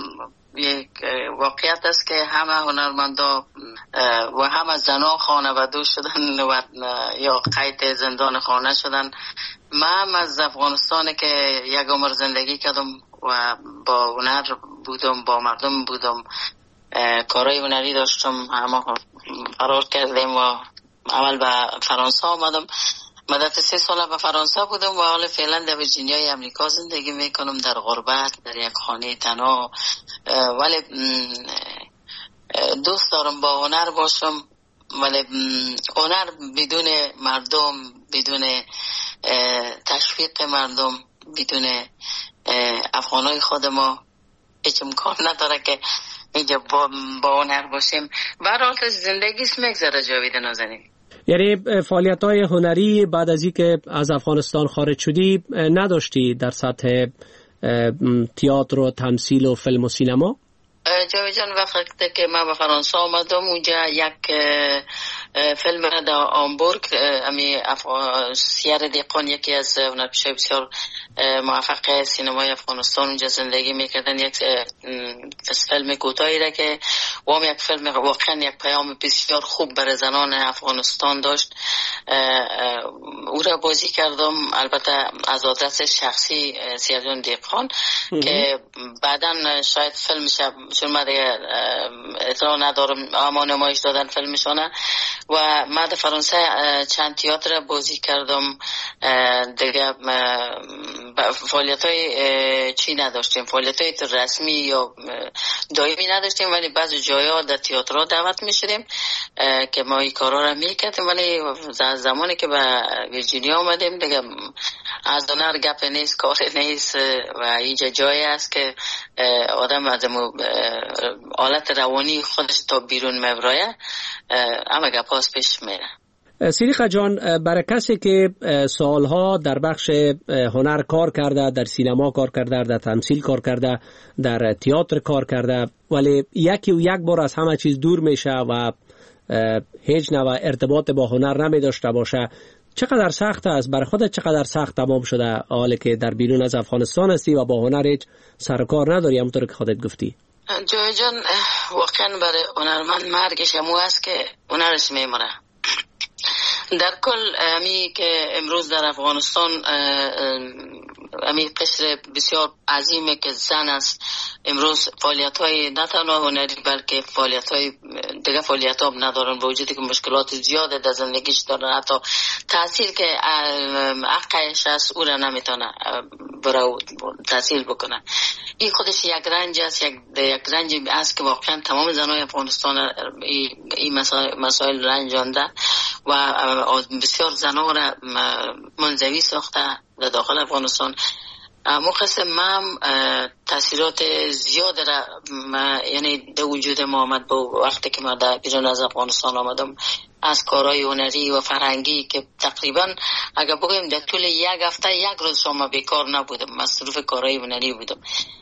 یک واقعیت است که همه هنرمندا و همه زنا خانواده شدن و یا قید زندان خانه شدن. من از افغانستان که یک عمر زندگی کردم و با هنر بودم، با مردم بودم، کارهای هنری داشتم، همه فرار کردیم و اول به فرانسه آمدم. مدت سه سال به فرانسه بودم و حال فعلا در ویرجینیای امریکا زندگی میکنم، در غربت، در یک خانه تنها. ولی دوست دارم با هنر باشم، ولی هنر بدون مردم، بدون تشویق مردم، بدون افغانای خود ما هیچ امکان نداره که اینجا با, با هنر باشیم. برای زندگی میگذره جاوید نازنین. یعنی فعالیت‌های هنری بعد از اینکه از افغانستان خارج شدی نداشتی در سطح تئاتر و تمثیل و فیلم و سینما؟ جاوید جان وقتی که من به فرانسه آمدم اونجا یک فیلم را در آمبورگ، امی سیر دیقان یکی از هنرپیشه‌های بسیار موفق سینمای افغانستان اونجا زندگی میکردن، یک فیلم کوتاهی را که وام یک فیلم واقعا یک پیام بسیار خوب برای زنان افغانستان داشت. او را بازی کردم، البته از آدرس شخصی سیرجان دیقان که بعدا شاید فیلمش چون من اطلاع ندارم اما نمایش دادن فیلمشانه. و من در فرانسه چند تئاتر بازی کردم دیگه. فعالیت های چی نداشتیم، فعالیت های رسمی یا دائمی نداشتیم، ولی بعضی جایا در تئاترها دعوت می شدیم که ما این کارا را می کردیم. ولی زمانی که به ویرجینیا آمدیم دیگه از هنر گپ نیست، کار نیست و اینجا جایی است که آدم از حالت روانی خودش تا بیرون میبرایه، اما گپاس پیش میره. سیریخ جان، برای کسی که سالها در بخش هنر کار کرده، در سینما کار کرده، در تمثیل کار کرده، در تئاتر کار کرده، ولی یکی و یک بار از همه چیز دور میشه و هیچ نوع ارتباط با هنر نمی داشته باشه، چقدر سخت است؟ برای خودت چقدر سخت تمام شده حالی که در بیرون از افغانستان هستی و با هنر هیچ سر و کار نداری همونطور که خودت گفتی؟ جای جان واقعا برای هنرمند مرگش همو است که هنرش میمره. در کل امی که امروز در افغانستان امی قشر بسیار عظیمه که زن است، امروز فعالیت های نه تنها هنری بلکه فعالیت های دیگه فعالیت ها ندارن، با وجودی که مشکلات زیاده در زندگیش دارن، حتی تحصیل که حقش است او را نمیتونه برای تحصیل بکنه. این خودش یک رنج است، یک, یک رنج است که واقعا تمام زنای افغانستان این مسائل, مسائل رنجانده و بسیار زنها را منزوی ساخته در داخل افغانستان. مقصد من تاثیرات زیاد را یعنی در وجود ما آمد با وقتی که من در بیرون از افغانستان آمدم، از کارهای هنری و فرهنگی که تقریبا اگر بگویم در طول یک هفته یک روز شما بیکار نبودم، مصروف کارهای هنری بودم.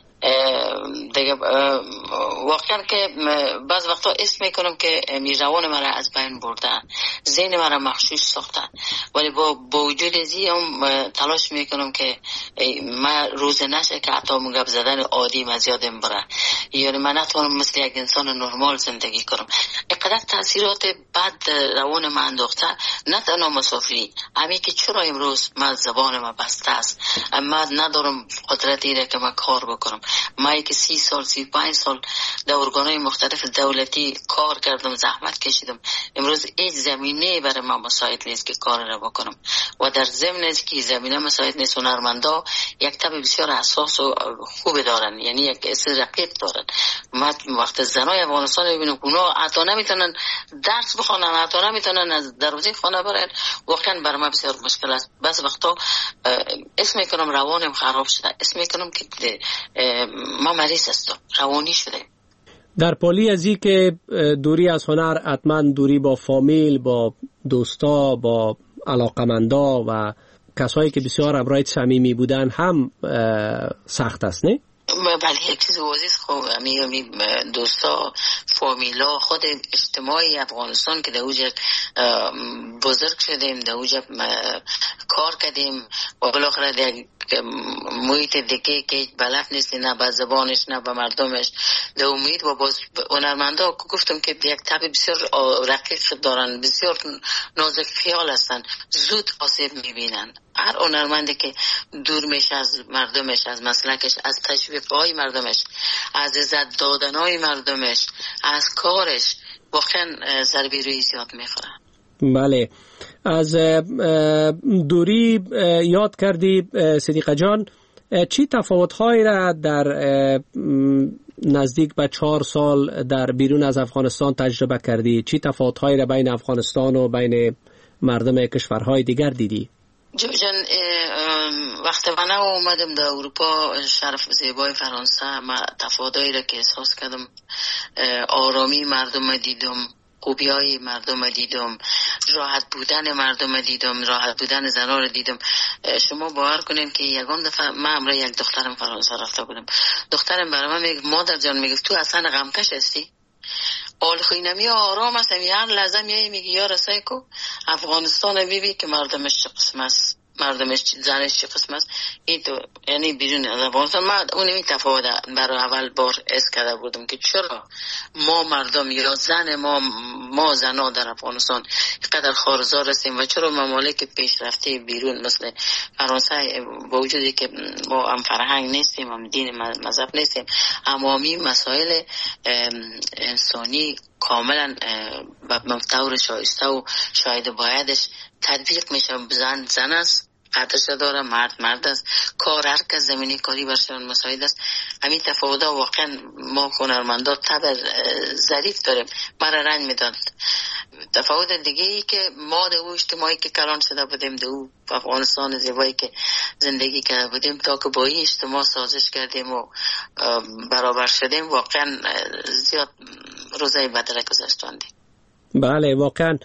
دیگه واقعا که بعض وقتا اسم میکنم که روان مرا از بین برده، ذهن مرا مخشوش ساخته، ولی با با وجود ازی هم تلاش میکنم که من روز نشه که حتی مگب زدن عادی مزیادم بره، یعنی من نتونم مثل یک انسان نرمال زندگی کنم. اینقدر تاثیرات بد روان من انداخته، نه تنها مسافری، همین که چرا امروز من زبان من بسته است، من ندارم قدرت اینه که من کار بکنم. من که سی سال سی پنج سال در ارگانهای مختلف دولتی کار کردم، زحمت کشیدم، امروز هیچ زمینه برای من مساعد نیست که کار را بکنم و در ضمن از که زمینه مساعد نیست، هنرمندا یک طبع بسیار حساس و خوب دارن، یعنی یک اصل رقیق دارن. من وقت زنای افغانستان ببینم اونا حتی نمیتونن درس بخونن، حتی نمیتونن از دروازه خانه برن، واقعا برای من بسیار مشکل است. بعض وقتا اسم میکنم روانم خراب شده، اسم میکنم که ما مریض هستم، روانی شده. در پالی از این که دوری از هنر حتما دوری با فامیل، با دوستا، با علاقمندا و کسایی که بسیار همراهت صمیمی بودن هم سخت است، نه؟ بله، یک چیز عزیز خوب امی امی دوستا، فامیلا، خود اجتماعی افغانستان که در اوجه بزرگ شدیم، در اوجه کار کردیم و بالاخره در محیط دیگه که بلد نیست، نه به زبانش نه به مردمش، به امید و باز هنرمندا گفتم که یک طبع بسیار رقیق دارن، بسیار نازک خیال هستن، زود آسیب میبینن. هر هنرمندی که دور میشه از مردمش، از مسلکش، از تشویقهای مردمش، از عزت دادنهای مردمش، از کارش، واقعا ضربه روی زیاد میخوره. بله، از دوری یاد کردی صدیقه جان، چی تفاوت‌هایی را در نزدیک به چهار سال در بیرون از افغانستان تجربه کردی؟ چی تفاوت‌هایی را بین افغانستان و بین مردم کشورهای دیگر دیدی؟ جان، وقتی من اومدم در اروپا، شرف زیبای فرانسه، ما تفاوت‌هایی را که احساس کردم، آرامی مردم دیدم، خوبی های مردم دیدم، راحت بودن مردم دیدم، راحت بودن زنها رو دیدم. شما باور کنین که یگان دفعه من همراه یک دخترم فرانسه رفته بودم، دخترم برای من میگه مادر جان، میگه تو اصلا غمکش هستی؟ آل خوینمی آرام است، هر لحظه میای میگه یا رسای کو افغانستان بیبی که مردمش چه قسم است، مردمش زنش چه قسم است. این تو یعنی بیرون از افغانستان من اون تفاوت برای اول بار اس کرده بودم که چرا ما مردم یا زن ما ما زنا در افغانستان اینقدر خارزار هستیم و چرا ممالک پیشرفته بیرون مثل فرانسه با وجودی که ما هم فرهنگ نیستیم، هم دین مذهب نیستیم، عمومی مسائل انسانی کاملا به طور شایسته و شاید بایدش تطبیق میشه. زن زن است، قدرش داره، مرد مرد است، کار هر کس زمینی کاری برشان مساعد است. همین تفاوت واقعا ما هنرمندا طبع ظریف داریم، مرا رنج میداد. تفاوت دیگه ای که ما در اجتماعی که کلان شده بودیم، در افغانستان زیبایی که زندگی کرده بودیم، تا که با این اجتماع سازش کردیم و برابر شدیم، واقعا زیاد روزای بدره گذشتاندیم. بله، واقعا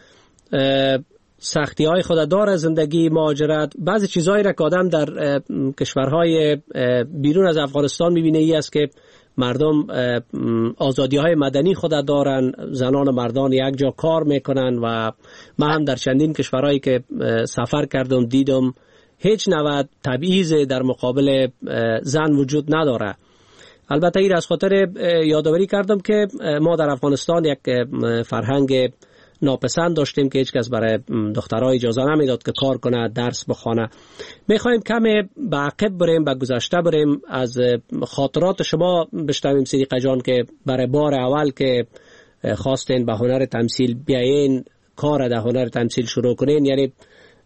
سختی های خود داره زندگی مهاجرت. بعضی چیزهایی را که آدم در کشورهای بیرون از افغانستان میبینه ای است که مردم آزادی های مدنی خود دارن، زنان و مردان یک جا کار میکنن و من هم در چندین کشورهایی که سفر کردم دیدم هیچ نوع تبعیض در مقابل زن وجود نداره. البته این از خاطر یادآوری کردم که ما در افغانستان یک فرهنگ ناپسند داشتیم که هیچ کس برای دخترها اجازه نمیداد که کار کنه، درس بخونه. میخوایم کمی به عقب بریم، به گذشته بریم، از خاطرات شما بشنویم صدیقه جان که برای بار اول که خواستین به هنر تمثیل بیاین، کار در هنر تمثیل شروع کنین، یعنی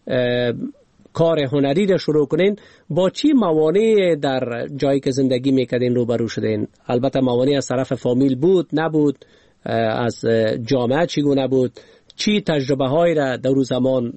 کار هنری را شروع کنین، با چی موانعی در جایی که زندگی میکردین روبرو شدین؟ البته موانعی از طرف فامیل بود، نبود؟ از جامعه چگونه بود؟ چی تجربه هایی را در روز زمان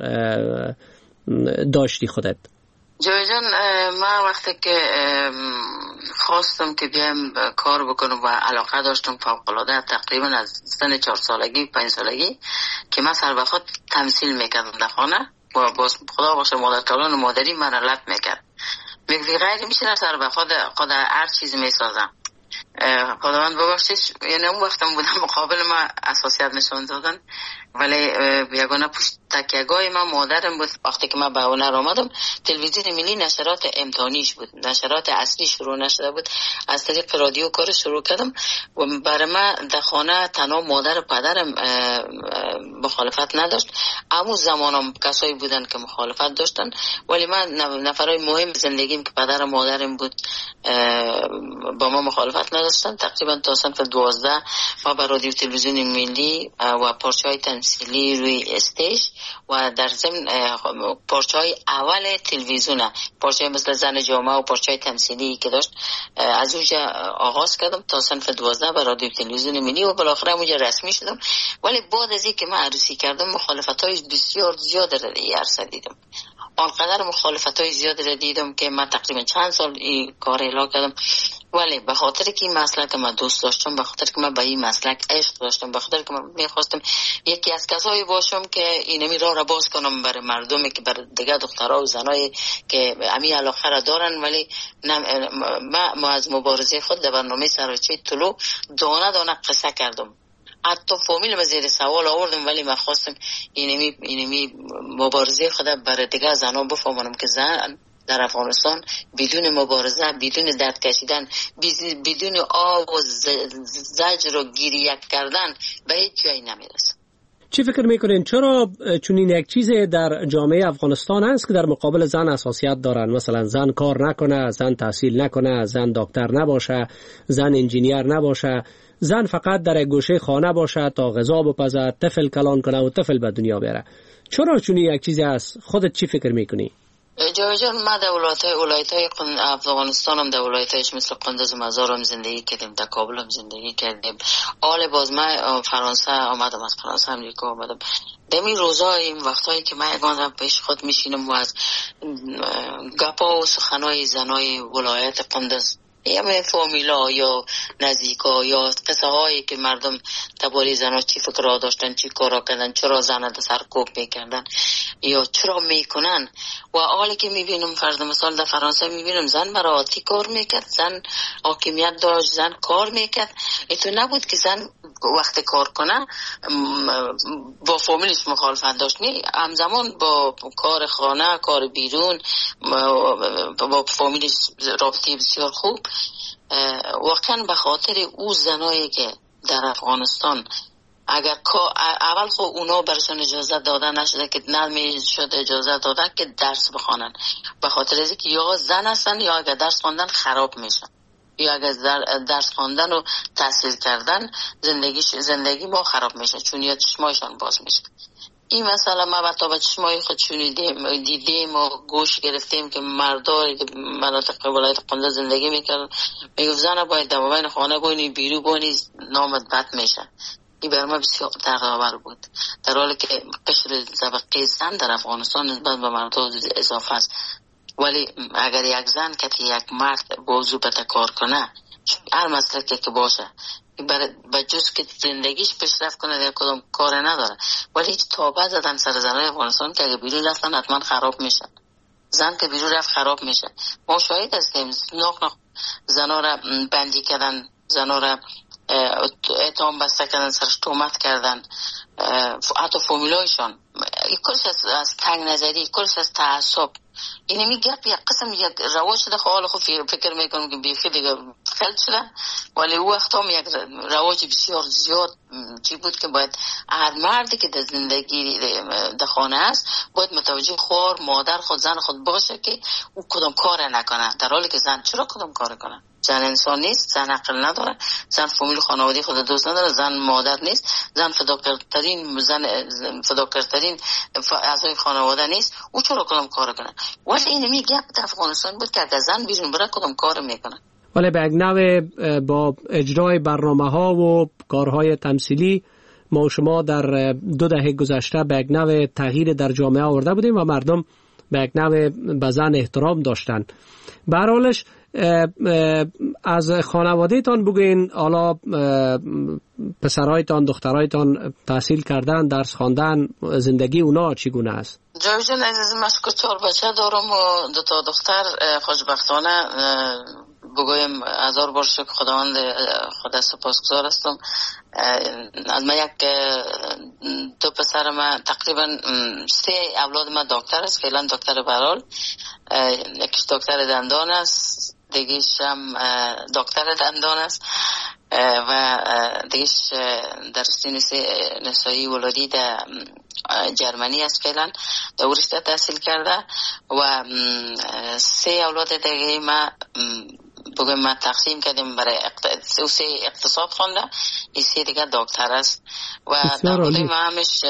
داشتی خودت؟ جوی جان، من وقتی که خواستم که بیام کار بکنم و علاقه داشتم فوق‌العاده، تقریبا از سن چهار سالگی پنج سالگی که من سر به خود تمثیل میکردم در خانه و باز خدا باشه مادر کلان و مادری من را لط میکرد، میگه غیر میشه سر به خود خود هر چیز میسازم. خداوند ببخشش، یعنی اون وقتم بودم مقابل ما اساسیت نشان دادن، ولی یگانه پشت تکیه‌گاه من مادرم بود. وقتی که من به هنر آمدم، تلویزیون ملی نشرات امتحانیش بود، نشرات اصلی شروع نشده بود، از طریق رادیو کار شروع کردم و برای من در خانه تنها مادر و پدرم مخالفت نداشت. اما زمانم کسایی بودن که مخالفت داشتن، ولی من نفرای مهم زندگیم که پدر و مادرم بود با ما مخالفت نداشتن. تقریبا تا صنف دوازده ما به رادیو تلویزیون ملی و پارچه‌های تمثیلی روی استیج و در ضمن پارچه‌های اول تلویزیون، پارچه مثل زن جامعه و پارچه‌های تمثیلی که داشت، از اونجا آغاز کردم تا صنف دوازده به رادیو تلویزیون ملی و بالاخره اونجا رسمی شدم. ولی بعد از اینکه من عروسی کردم مخالفت‌های بسیار زیاد را عرصه دیدم، آنقدر مخالفت‌های زیاد را دیدم که من تقریبا چند سال این کار اعلام کردم. ولی به خاطر که این مسلک من دوست داشتم، به خاطر که من به این مسلک عشق داشتم، به خاطر که من میخواستم یکی از کسایی باشم که اینمی راه را باز کنم برای مردمی که برای دیگه دخترها و زنایی که امی علاقه را دارن. ولی ما, ما از مبارزه خود در برنامه سراچه طلوع دانه دانه قصه کردم، حتی فامیل ما زیر سوال آوردم، ولی من خواستم اینمی اینمی مبارزه خود برای دیگه زنها بفهمونم که زن در افغانستان بدون مبارزه، بدون درد کشیدن، بدون آه و زجر و گریه کردن به هیچ جایی نمیرسه. چی فکر میکنین چرا چنین یک چیز در جامعه افغانستان هست که در مقابل زن حساسیت دارن؟ مثلا زن کار نکنه، زن تحصیل نکنه، زن دکتر نباشه، زن انجینیر نباشه، زن فقط در گوشه خانه باشه تا غذا بپزه، طفل کلان کنه و طفل به دنیا بیاره. چرا چنین یک چیزی هست؟ خودت چی فکر میکنی؟ جای جان ما در ولایت‌های ولایت‌های افغانستان هم در ولایت‌هایش مثل قندوز و مزار هم زندگی کردیم، در کابل هم زندگی کردیم. حال باز من فرانسه آمدم، از فرانسه امریکا آمدم. در این روزا این وقتایی که من یگان پیش خود میشینم و از گپا و سخنای زنای ولایت قندوز یا فامیلا یا نزدیکا یا قصه هایی که مردم درباره زنها چی فکر را داشتن، چی کارا کردن، چرا زن در سرکوب میکردن یا چرا میکنن. و حالی که میبینم فرض مثال در فرانسه میبینم زن براتی کار میکرد، زن حاکمیت داشت، زن کار میکرد. ایتو نبود که زن وقت کار کنه با فامیلش مخالفت داشت، نه، همزمان با کار خانه، کار بیرون، با فامیلش رابطه بسیار خوب. واقعا به خاطر او زنایی که در افغانستان اگر اول خب اونا برشان اجازه داده نشده که نمی شد اجازه داده که درس بخوانن، به خاطر از که یا زن هستن یا اگر درس خواندن خراب میشن، یا اگر درس خواندن و تحصیل کردن زندگی زندگی ما خراب میشه، چون یا چشمایشان باز میشه. این مسئله ما با تا به چشمای خود شنیدیم، دیدیم و گوش گرفتیم که مرداری که مناطق ولایت قندوز زندگی میکردن میگفت زن باید دوامین خانه بونی، بیرو بونی، نامت بد میشه. این برای ما بسیار دردآور بود، در حالی که قشر طبقه زن در افغانستان نسبت به مردان اضافه است. ولی اگر یک زن که یک مرد بازو بده کار کنه، هر مسلکی که باشه، به جز که زندگیش پیشرفت کنه در کدام کار نداره، ولی هیچ تابه زدن سر زنای افغانستان که اگه بیرون رفتن حتما خراب میشه. زن که بیرون رفت خراب میشه. ما شاهد هستیم ناخ ناخ زنا را بندی کردن، زنا را اتهام بسته کردن، سرش تهمت کردن، حتی فامیلایشان. کلش از, از تنگ نظری، کلش از تعصب. اینه می گپ یک قسم یک رواج شده، خواهال خود فکر میکنم که بیخی دیگه خلط شده، ولی او وقت هم یک رواج بسیار زیاد چی بود که باید هر مردی که در زندگی در خانه است باید متوجه خوار مادر خود زن خود باشه که او کدام کار نکنه، در حالی که زن چرا کدام کار کنه؟ زن انسان نیست، زن عقل نداره، زن فامیل خانوادگی خود دوست نداره، زن مادر نیست، زن فداکارترین زن فداکارترین اعضای خانواده نیست، او چرا کدام کار کنه؟ ولی این میگه در افغانستان بود که اگر زن بیرون بره کدام کار میکنه. ولی به یک نوع با اجرای برنامه ها و کارهای تمثیلی ما و شما در دو دهه گذشته به یک نوع تغییر در جامعه آورده بودیم و مردم به یک نوع به زن احترام داشتن. به هر حالش از خانواده تان بگوین، حالا پسرایتان دخترایتان تحصیل کردن، درس خواندن، زندگی اونا چگونه است؟ جای جان عزیز، من چهار بچه دارم و دو تا دختر. خوشبختانه بگویم هزار بار شکر خداوند خدا سپاسگزار هستم. از من یک دو پسر من تقریبا سه اولاد من دکتر است، فعلا دکتر برال، یکیش دکتر دندان است، دیگیش هم دکتر دندان است و دیگیش در رشته نسایی ولادی در جرمنی است، فعلا در رشته تحصیل کرده. و سه اولاد دیگه ما بگویم ما تقسیم کردیم برای اقتصاد، سه اقتصاد خونده، این سه دیگه دکتر است و در بوده ما همش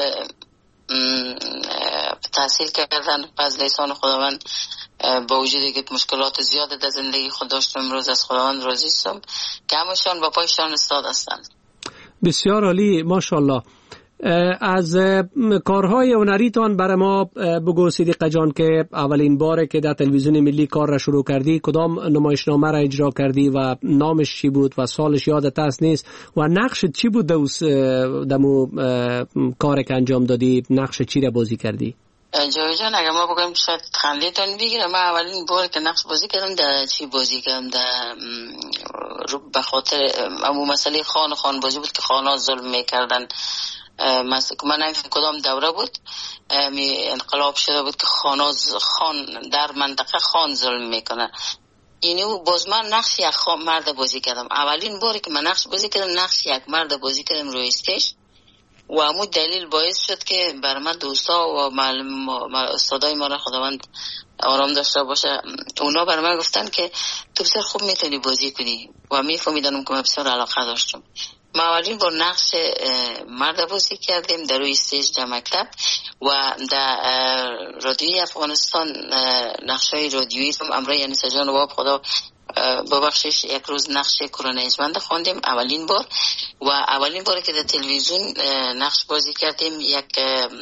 تحصیل کردن. پس لیسان خداوند با وجودی که مشکلات زیاده در زندگی خود داشتم، امروز از خداوند راضی هستم که همشان با پایشان استاد هستند. بسیار عالی، ماشاءالله. از کارهای هنریتان برای ما بگو صدیقه جان که اولین باره که در تلویزیون ملی کار را شروع کردی کدام نمایشنامه را اجرا کردی و نامش چی بود و سالش یادت است نیست و نقشت چی بود در مو کار که انجام دادی؟ نقش چی را بازی کردی؟ جای جان اگر ما بگم شاید خندیتان بگیره، من اولین بار که نقش بازی کردم در چی بازی کردم در به خاطر امو مسئله خان خان بازی بود که خانها ظلم میکردن من نمیدونم کدام دوره بود می انقلاب شده بود که خاناز خان در منطقه خان ظلم میکنه. یعنی باز من نقش یک مرد بازی کردم. اولین باری که من نقش بازی کردم نقش یک مرد بازی کردم روی استیج و همون دلیل باعث شد که بر من دوستا و معلم استادای ما را خداوند آرام داشته باشه اونا بر من گفتن که تو بسیار خوب میتونی بازی کنی و میفهمیدم که من بسیار علاقه داشتم. ما اولین بار نقش مرد بازی کردیم در روی استیج در مکتب و در رادیوی افغانستان نقشای رادیویی هم امرای یعنی سجان و باب خدا ببخشش یک روز نقش کرونیجمند خواندیم اولین بار و اولین بار که در تلویزیون نقش بازی کردیم یک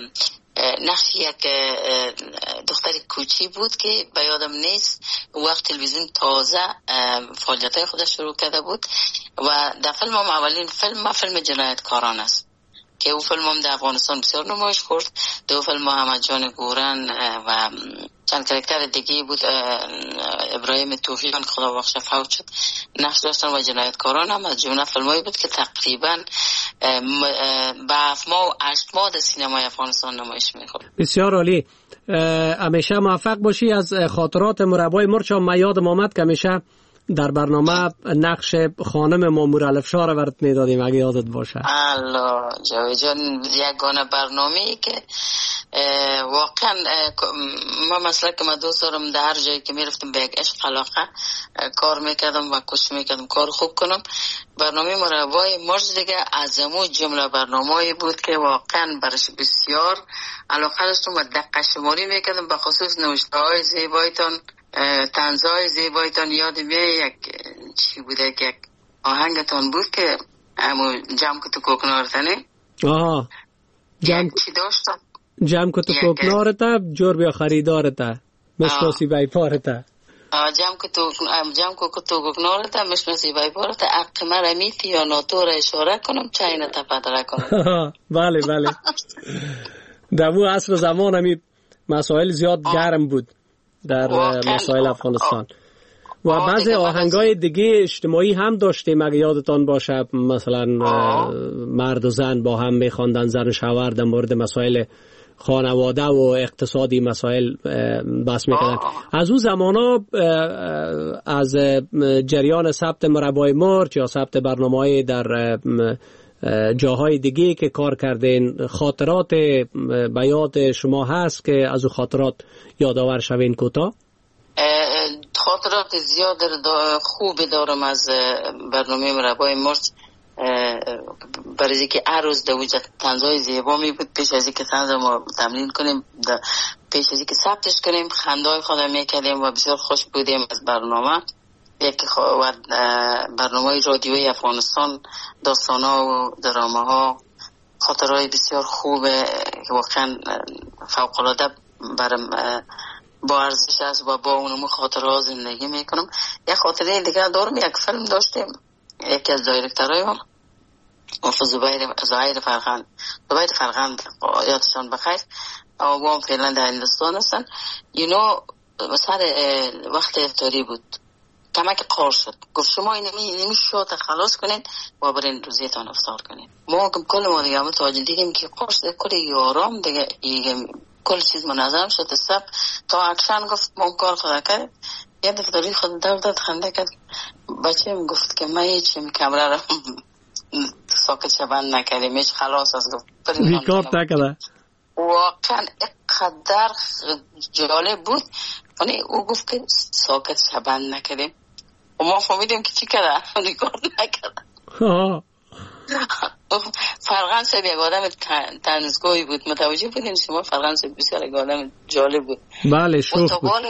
نقش یک دختر کوچی بود که به یادم نیست وقت تلویزیون تازه فعالیت‌های خودش شروع کرده بود و در فیلم هم اولین فیلم ما فیلم جنایتکاران است که او فیلم هم در افغانستان بسیار نمایش خورد. دو فیلم محمد جان گورن و چند کرکتر دیگه بود ابراهیم توفیقان خدا بخشه فوت شد نقش داشتن و جنایتکاران هم از جمله فیلمایی بود که تقریبا به هفت ماه و هشت ماه در سینمای افغانستان نمایش می‌خورد. بسیار عالی. همیشه موفق باشی. از خاطرات مربای مرچ هم یادم آمد که همیشه در برنامه نقش خانم مامور الفشا را برات میدادیم اگه یادت باشه. الله جاوی جان یگانه برنامه‌ای که واقعا ما مثلا که ما دوست دارم در هر جایی که میرفتم به یک عشق علاقه کار میکردم و کوشش میکردم کار خوب کنم. برنامه مربای مرچ دیگه از همون جمله برنامه‌ای بود که واقعا برش بسیار علاقه داشتم و دقیق شماری میکردم به خصوص نوشته‌های زیبایتان طنزهای زیبایتان یاد میاد. یک چی بوده که یک آهنگتان بود که همو جمع که تو کوکنارتنه آها جمع چی داشتم جمع که تو کوکنارتا جور بیا خریدارتا مشناسی بای پارتا جمع که تو جمع که تو کوکنارتا مشناسی بای پارتا اقمه رمیتی یا ناتور اشاره کنم چاینا تپدره کنم. بله بله در اون عصر زمان همی مسائل زیاد گرم بود در مسائل افغانستان و بعضی آهنگای دیگه اجتماعی هم داشتیم اگه یادتان باشه مثلا مرد و زن با هم میخواندن زن و شوهر در مورد مسائل خانواده و اقتصادی مسائل بحث میکردن. از اون زمانا از جریان ثبت مربای مرچ یا ثبت برنامه‌های در جاهای دیگه که کار کردین خاطرات به یاد شما هست که از اون خاطرات یادآور شوین کوتاه؟ خاطرات زیاد خوبی دارم از برنامه مربای مرچ برای که هر روز در وجود طنزهای زیبا می بود. پیش از اینکه طنز ما تمرین کنیم پیش از اینکه ثبتش کنیم خنده‌های خودم میکردیم و بسیار خوش بودیم از برنامه. یکی خواهد برنامه رادیوی افغانستان داستان‌ها و درامه‌ها خاطرهای بسیار خوبه که واقعا فوق‌العاده برام با ارزش است و با اونم خاطرها زندگی میکنم. یک خاطره دیگه دارم. یک فیلم داشتیم یکی از دایرکترهای ما زبیر زبیر فرغند زبیر فرغند یادشان بخیر و هم فعلا در هندوستان هستن. اینا سر وقت افطاری بود کمک قار شد گفت شما اینمی شات خلاص کنین و برین روزیتان افطار کنین. ما کل ما دیگه متوجه دیدیم که قار شد کل یارام دیگه کل چیز منظم شد سب تا اکشن گفت ما کار خدا کرد. یه دفتری خود دار داد خنده کرد. بچه هم گفت که من هیچیم کمره را ساکت شبند نکردیم هیچ خلاص از گفت ریکارد نکرده. واقعا اقدر جالب بود. یعنی او گفت که ساکت شبند نکردیم و ما فهمیدیم که چی کرده ریکارد نکرده. فرغان صاحب یک آدم تنزگوی بود. متوجه بودیم شما فرغان صاحب بسیار یک آدم جالب بود. بله شوخ بود.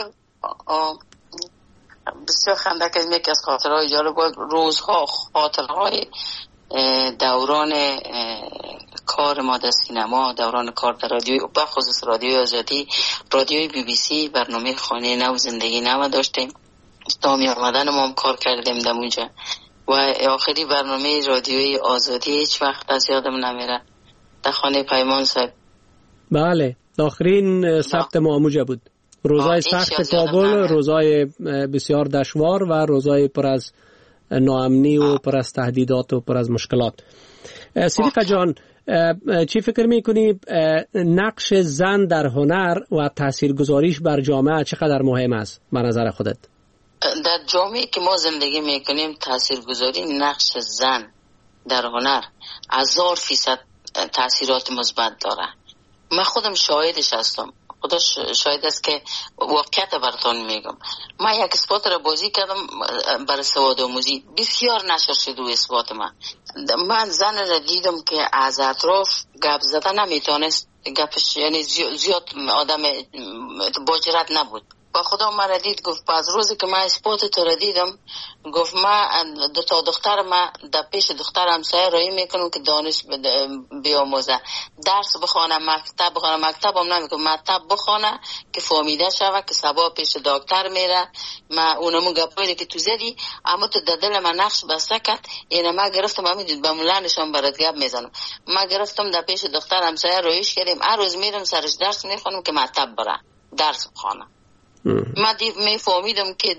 بسیار خنده کردیم. یکی از خاطرهای جالب بود روزها خاطرهای دوران کار ما در سینما دوران کار در رادیوی به خصوص رادیوی آزادی رادیوی بی بی سی برنامه خانه نو زندگی نو داشتیم. دامی آمدن ما هم کار کردیم در اونجا و آخری برنامه رادیوی آزادی هیچ وقت از یادم نمیره در خانه پیمان صاحب. بله آخرین ثبت ما همونجا بود. روزای سخت کابل روزای بسیار دشوار و روزای پر از ناامنی و پر از تهدیدات و پر از مشکلات. صدیقه جان چی فکر میکنی نقش زن در هنر و تاثیرگذاریش بر جامعه چقدر مهم است به نظر خودت؟ در جامعه که ما زندگی میکنیم تاثیرگذاری نقش زن در هنر هزار فیصد تاثیرات مثبت داره. من خودم شاهدش هستم، خدا شاید است که واقعیت براتون میگم. من یک اسپات را بازی کردم برای سواد آموزی، بسیار نشر شد و اسپات من من زن را دیدم که از اطراف گپ زدن نمیتونست، گپش یعنی زیاد آدم باجرت نبود. با خدا مرا دید گفت از روزی که من اسپات تو را دیدم، گفت من دو تا دختر من در پیش دختر همسایه رایی میکنم که دانش بیاموزه، درس بخونه، مکتب بخونه، مکتب هم نمیکنم، مکتب بخونه که فهمیده شوه که سبا پیش دکتر میره. من اونمون گپایی که تو زدی اما تو در دل من نقش بسته کرد. اینه من گرفتم همین به مولانشان برات گپ میزنم، من گرفتم در پیش دختر همسایه رایش کردیم، هر روز میرم سرش درس میخونم که مکتب بره درس بخونه. من می فهمیدم که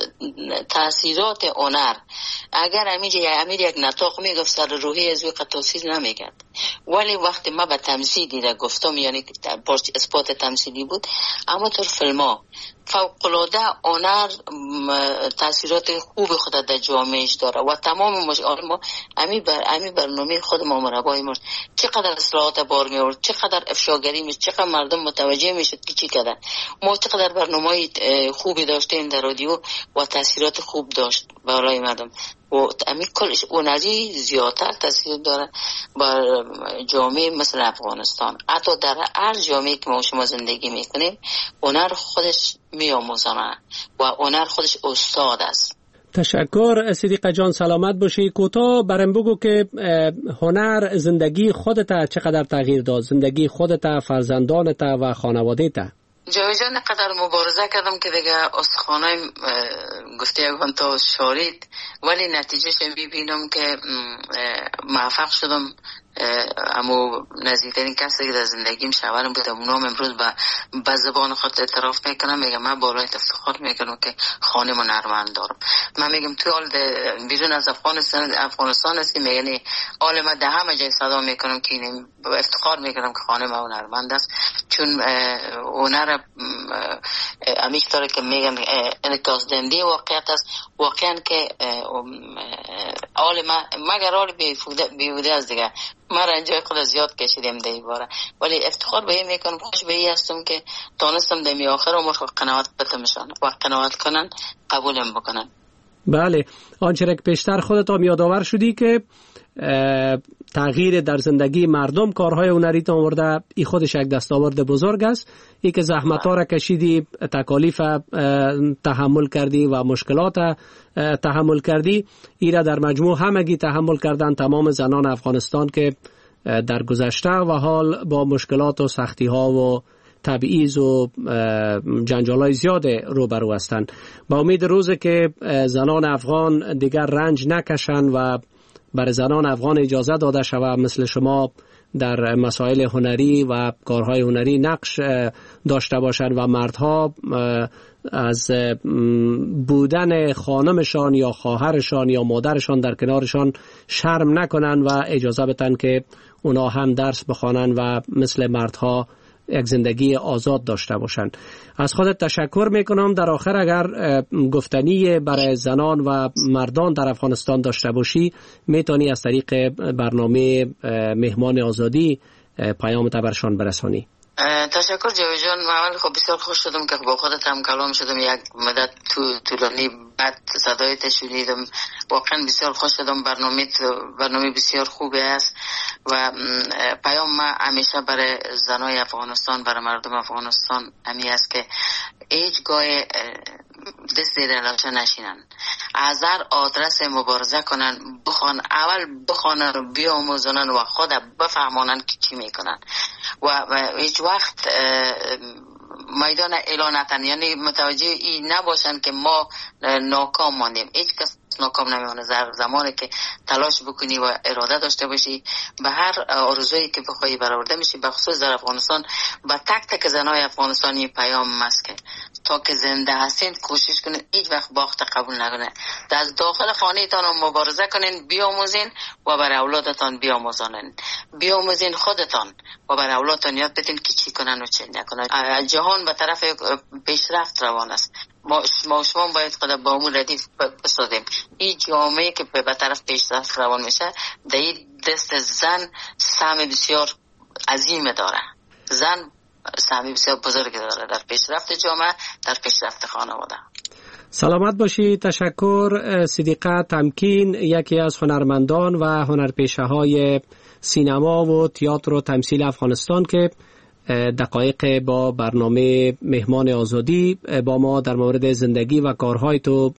تاثیرات هنر اگر امیر امیر یک نطاق میگفت سر روحی از وی تاثیر نمیکرد، ولی وقتی ما به تمثیلی را گفتم، یعنی اسپات تمثیلی بود، اما تو فیلم ها فوق العاده هنر تاثیرات خوب خود در جامعهش داره و تمام مش ما امی بر امی برنامه خود ما مربای ما چقدر اصلاحات بار می آورد، چقدر افشاگری می، چقدر مردم متوجه میشد که چی کردن. ما چقدر برنامه خوبی داشتیم در رادیو و تاثیرات خوب داشت برای مردم و امی کلش اون ازی زیادتر تاثیر داره بر جامعه مثل افغانستان. حتی در هر جامعه که ما شما زندگی میکنیم هنر خودش میآموزانه و هنر خودش استاد است. تشکر صدیقه جان، سلامت باشی. کوتاه برام بگو که هنر زندگی خودت چقدر تغییر داد، زندگی خودت، فرزندانت و خانواده‌ت؟ جای جان قدر مبارزه کردم که دیگه استخوانای گفته یکان تا شارید، ولی نتیجهش میبینم که موفق شدم. اما نزدیکترین کسی که در زندگیم شوهرم بود، اونام امروز به زبان خود اعتراف میکنم، میگم من بالای افتخار میکنم که خانه من هنرمند دارم. من میگم توی حال بیرون از افغانستان افغانستان هستی، میگن حال من در همه جای صدا میکنم که این افتخار میکنم که خانه من هنرمند است، چون هنر همیشه طوری که میگن انعکاس دهنده واقعیت است. واقعا که حال من مگر حال بیهوده است دیگه، من رنجای خود زیاد کشیدم در این باره، ولی افتخار به این میکنم، خوش به این هستم که تانستم دمی آخر عمر قناعت بتمشن و قناعت کنن قبولم بکنن. بله، آنچه که پیشتر خودت هم یادآور شدی که تغییر در زندگی مردم کارهای هنری تا آورده، این خودش یک دستاورد بزرگ است. ای که زحمت ها را کشیدی، تکالیف تحمل کردی و مشکلات تحمل کردی، ای را در مجموع همگی تحمل کردن تمام زنان افغانستان که در گذشته و حال با مشکلات و سختی ها و تبعیض و جنجالای زیاد روبرو هستند. با امید روزی که زنان افغان دیگر رنج نکشند و برای زنان افغان اجازه داده شود مثل شما در مسائل هنری و کارهای هنری نقش داشته باشند و مردها از بودن خانمشان یا خواهرشان یا مادرشان در کنارشان شرم نکنند و اجازه بدن که اونا هم درس بخوانند و مثل مردها یک زندگی آزاد داشته باشند. از خودت تشکر میکنم. در آخر اگر گفتنی برای زنان و مردان در افغانستان داشته باشی، میتونی از طریق برنامه مهمان آزادی پیام برشان برسانی. تشکر جوی جان. من خب بسیار خوش شدم که با خودت هم کلام شدم، یک مدت طولانی بعد صدایت شنیدم، واقعا بسیار خوش شدم. برنامه برنامه بسیار خوبی است و پیام ما همیشه برای زنای افغانستان، برای مردم افغانستان همی است که هیچ گاه دست زیر لاشا نشینن، از هر آدرس مبارزه کنن، بخوان اول بخوانن و بیاموزنن و خود بفهمانن که چی میکنن و هیچ وقت میدان اعلانتن، یعنی متوجه این نباشن که ما ناکام ماندیم. هیچ کس ناکام نمیمونه. زمانی که تلاش بکنی و اراده داشته باشی به هر آرزویی که بخوای برآورده میشی. به خصوص در افغانستان به تک تک زنای افغانستانی پیام است که تا که زنده هستین کوشش کنین هیچ وقت باخت قبول نکنین. از داخل خانه تان مبارزه کنین، بیاموزین و بر اولادتان بیاموزانین، بیاموزین خودتان و بر اولادتان یاد بدین که چی کنن و چی نکنن. جهان به طرف پیشرفت روان است. ما ما شما باید خود با اون ردیف بسازیم. این جامعه که به طرف پیشرفت روان میشه در این دست زن سهم بسیار عظیم داره. زن سهمی بسیار بزرگ داره در پیشرفت جامعه، در پیشرفت خانواده. سلامت باشی. تشکر. صدیقه تمکین یکی از هنرمندان و هنرپیشه های سینما و تئاتر و تمثیل افغانستان که دقایق با برنامه مهمان آزادی با ما در مورد زندگی و کارهای تو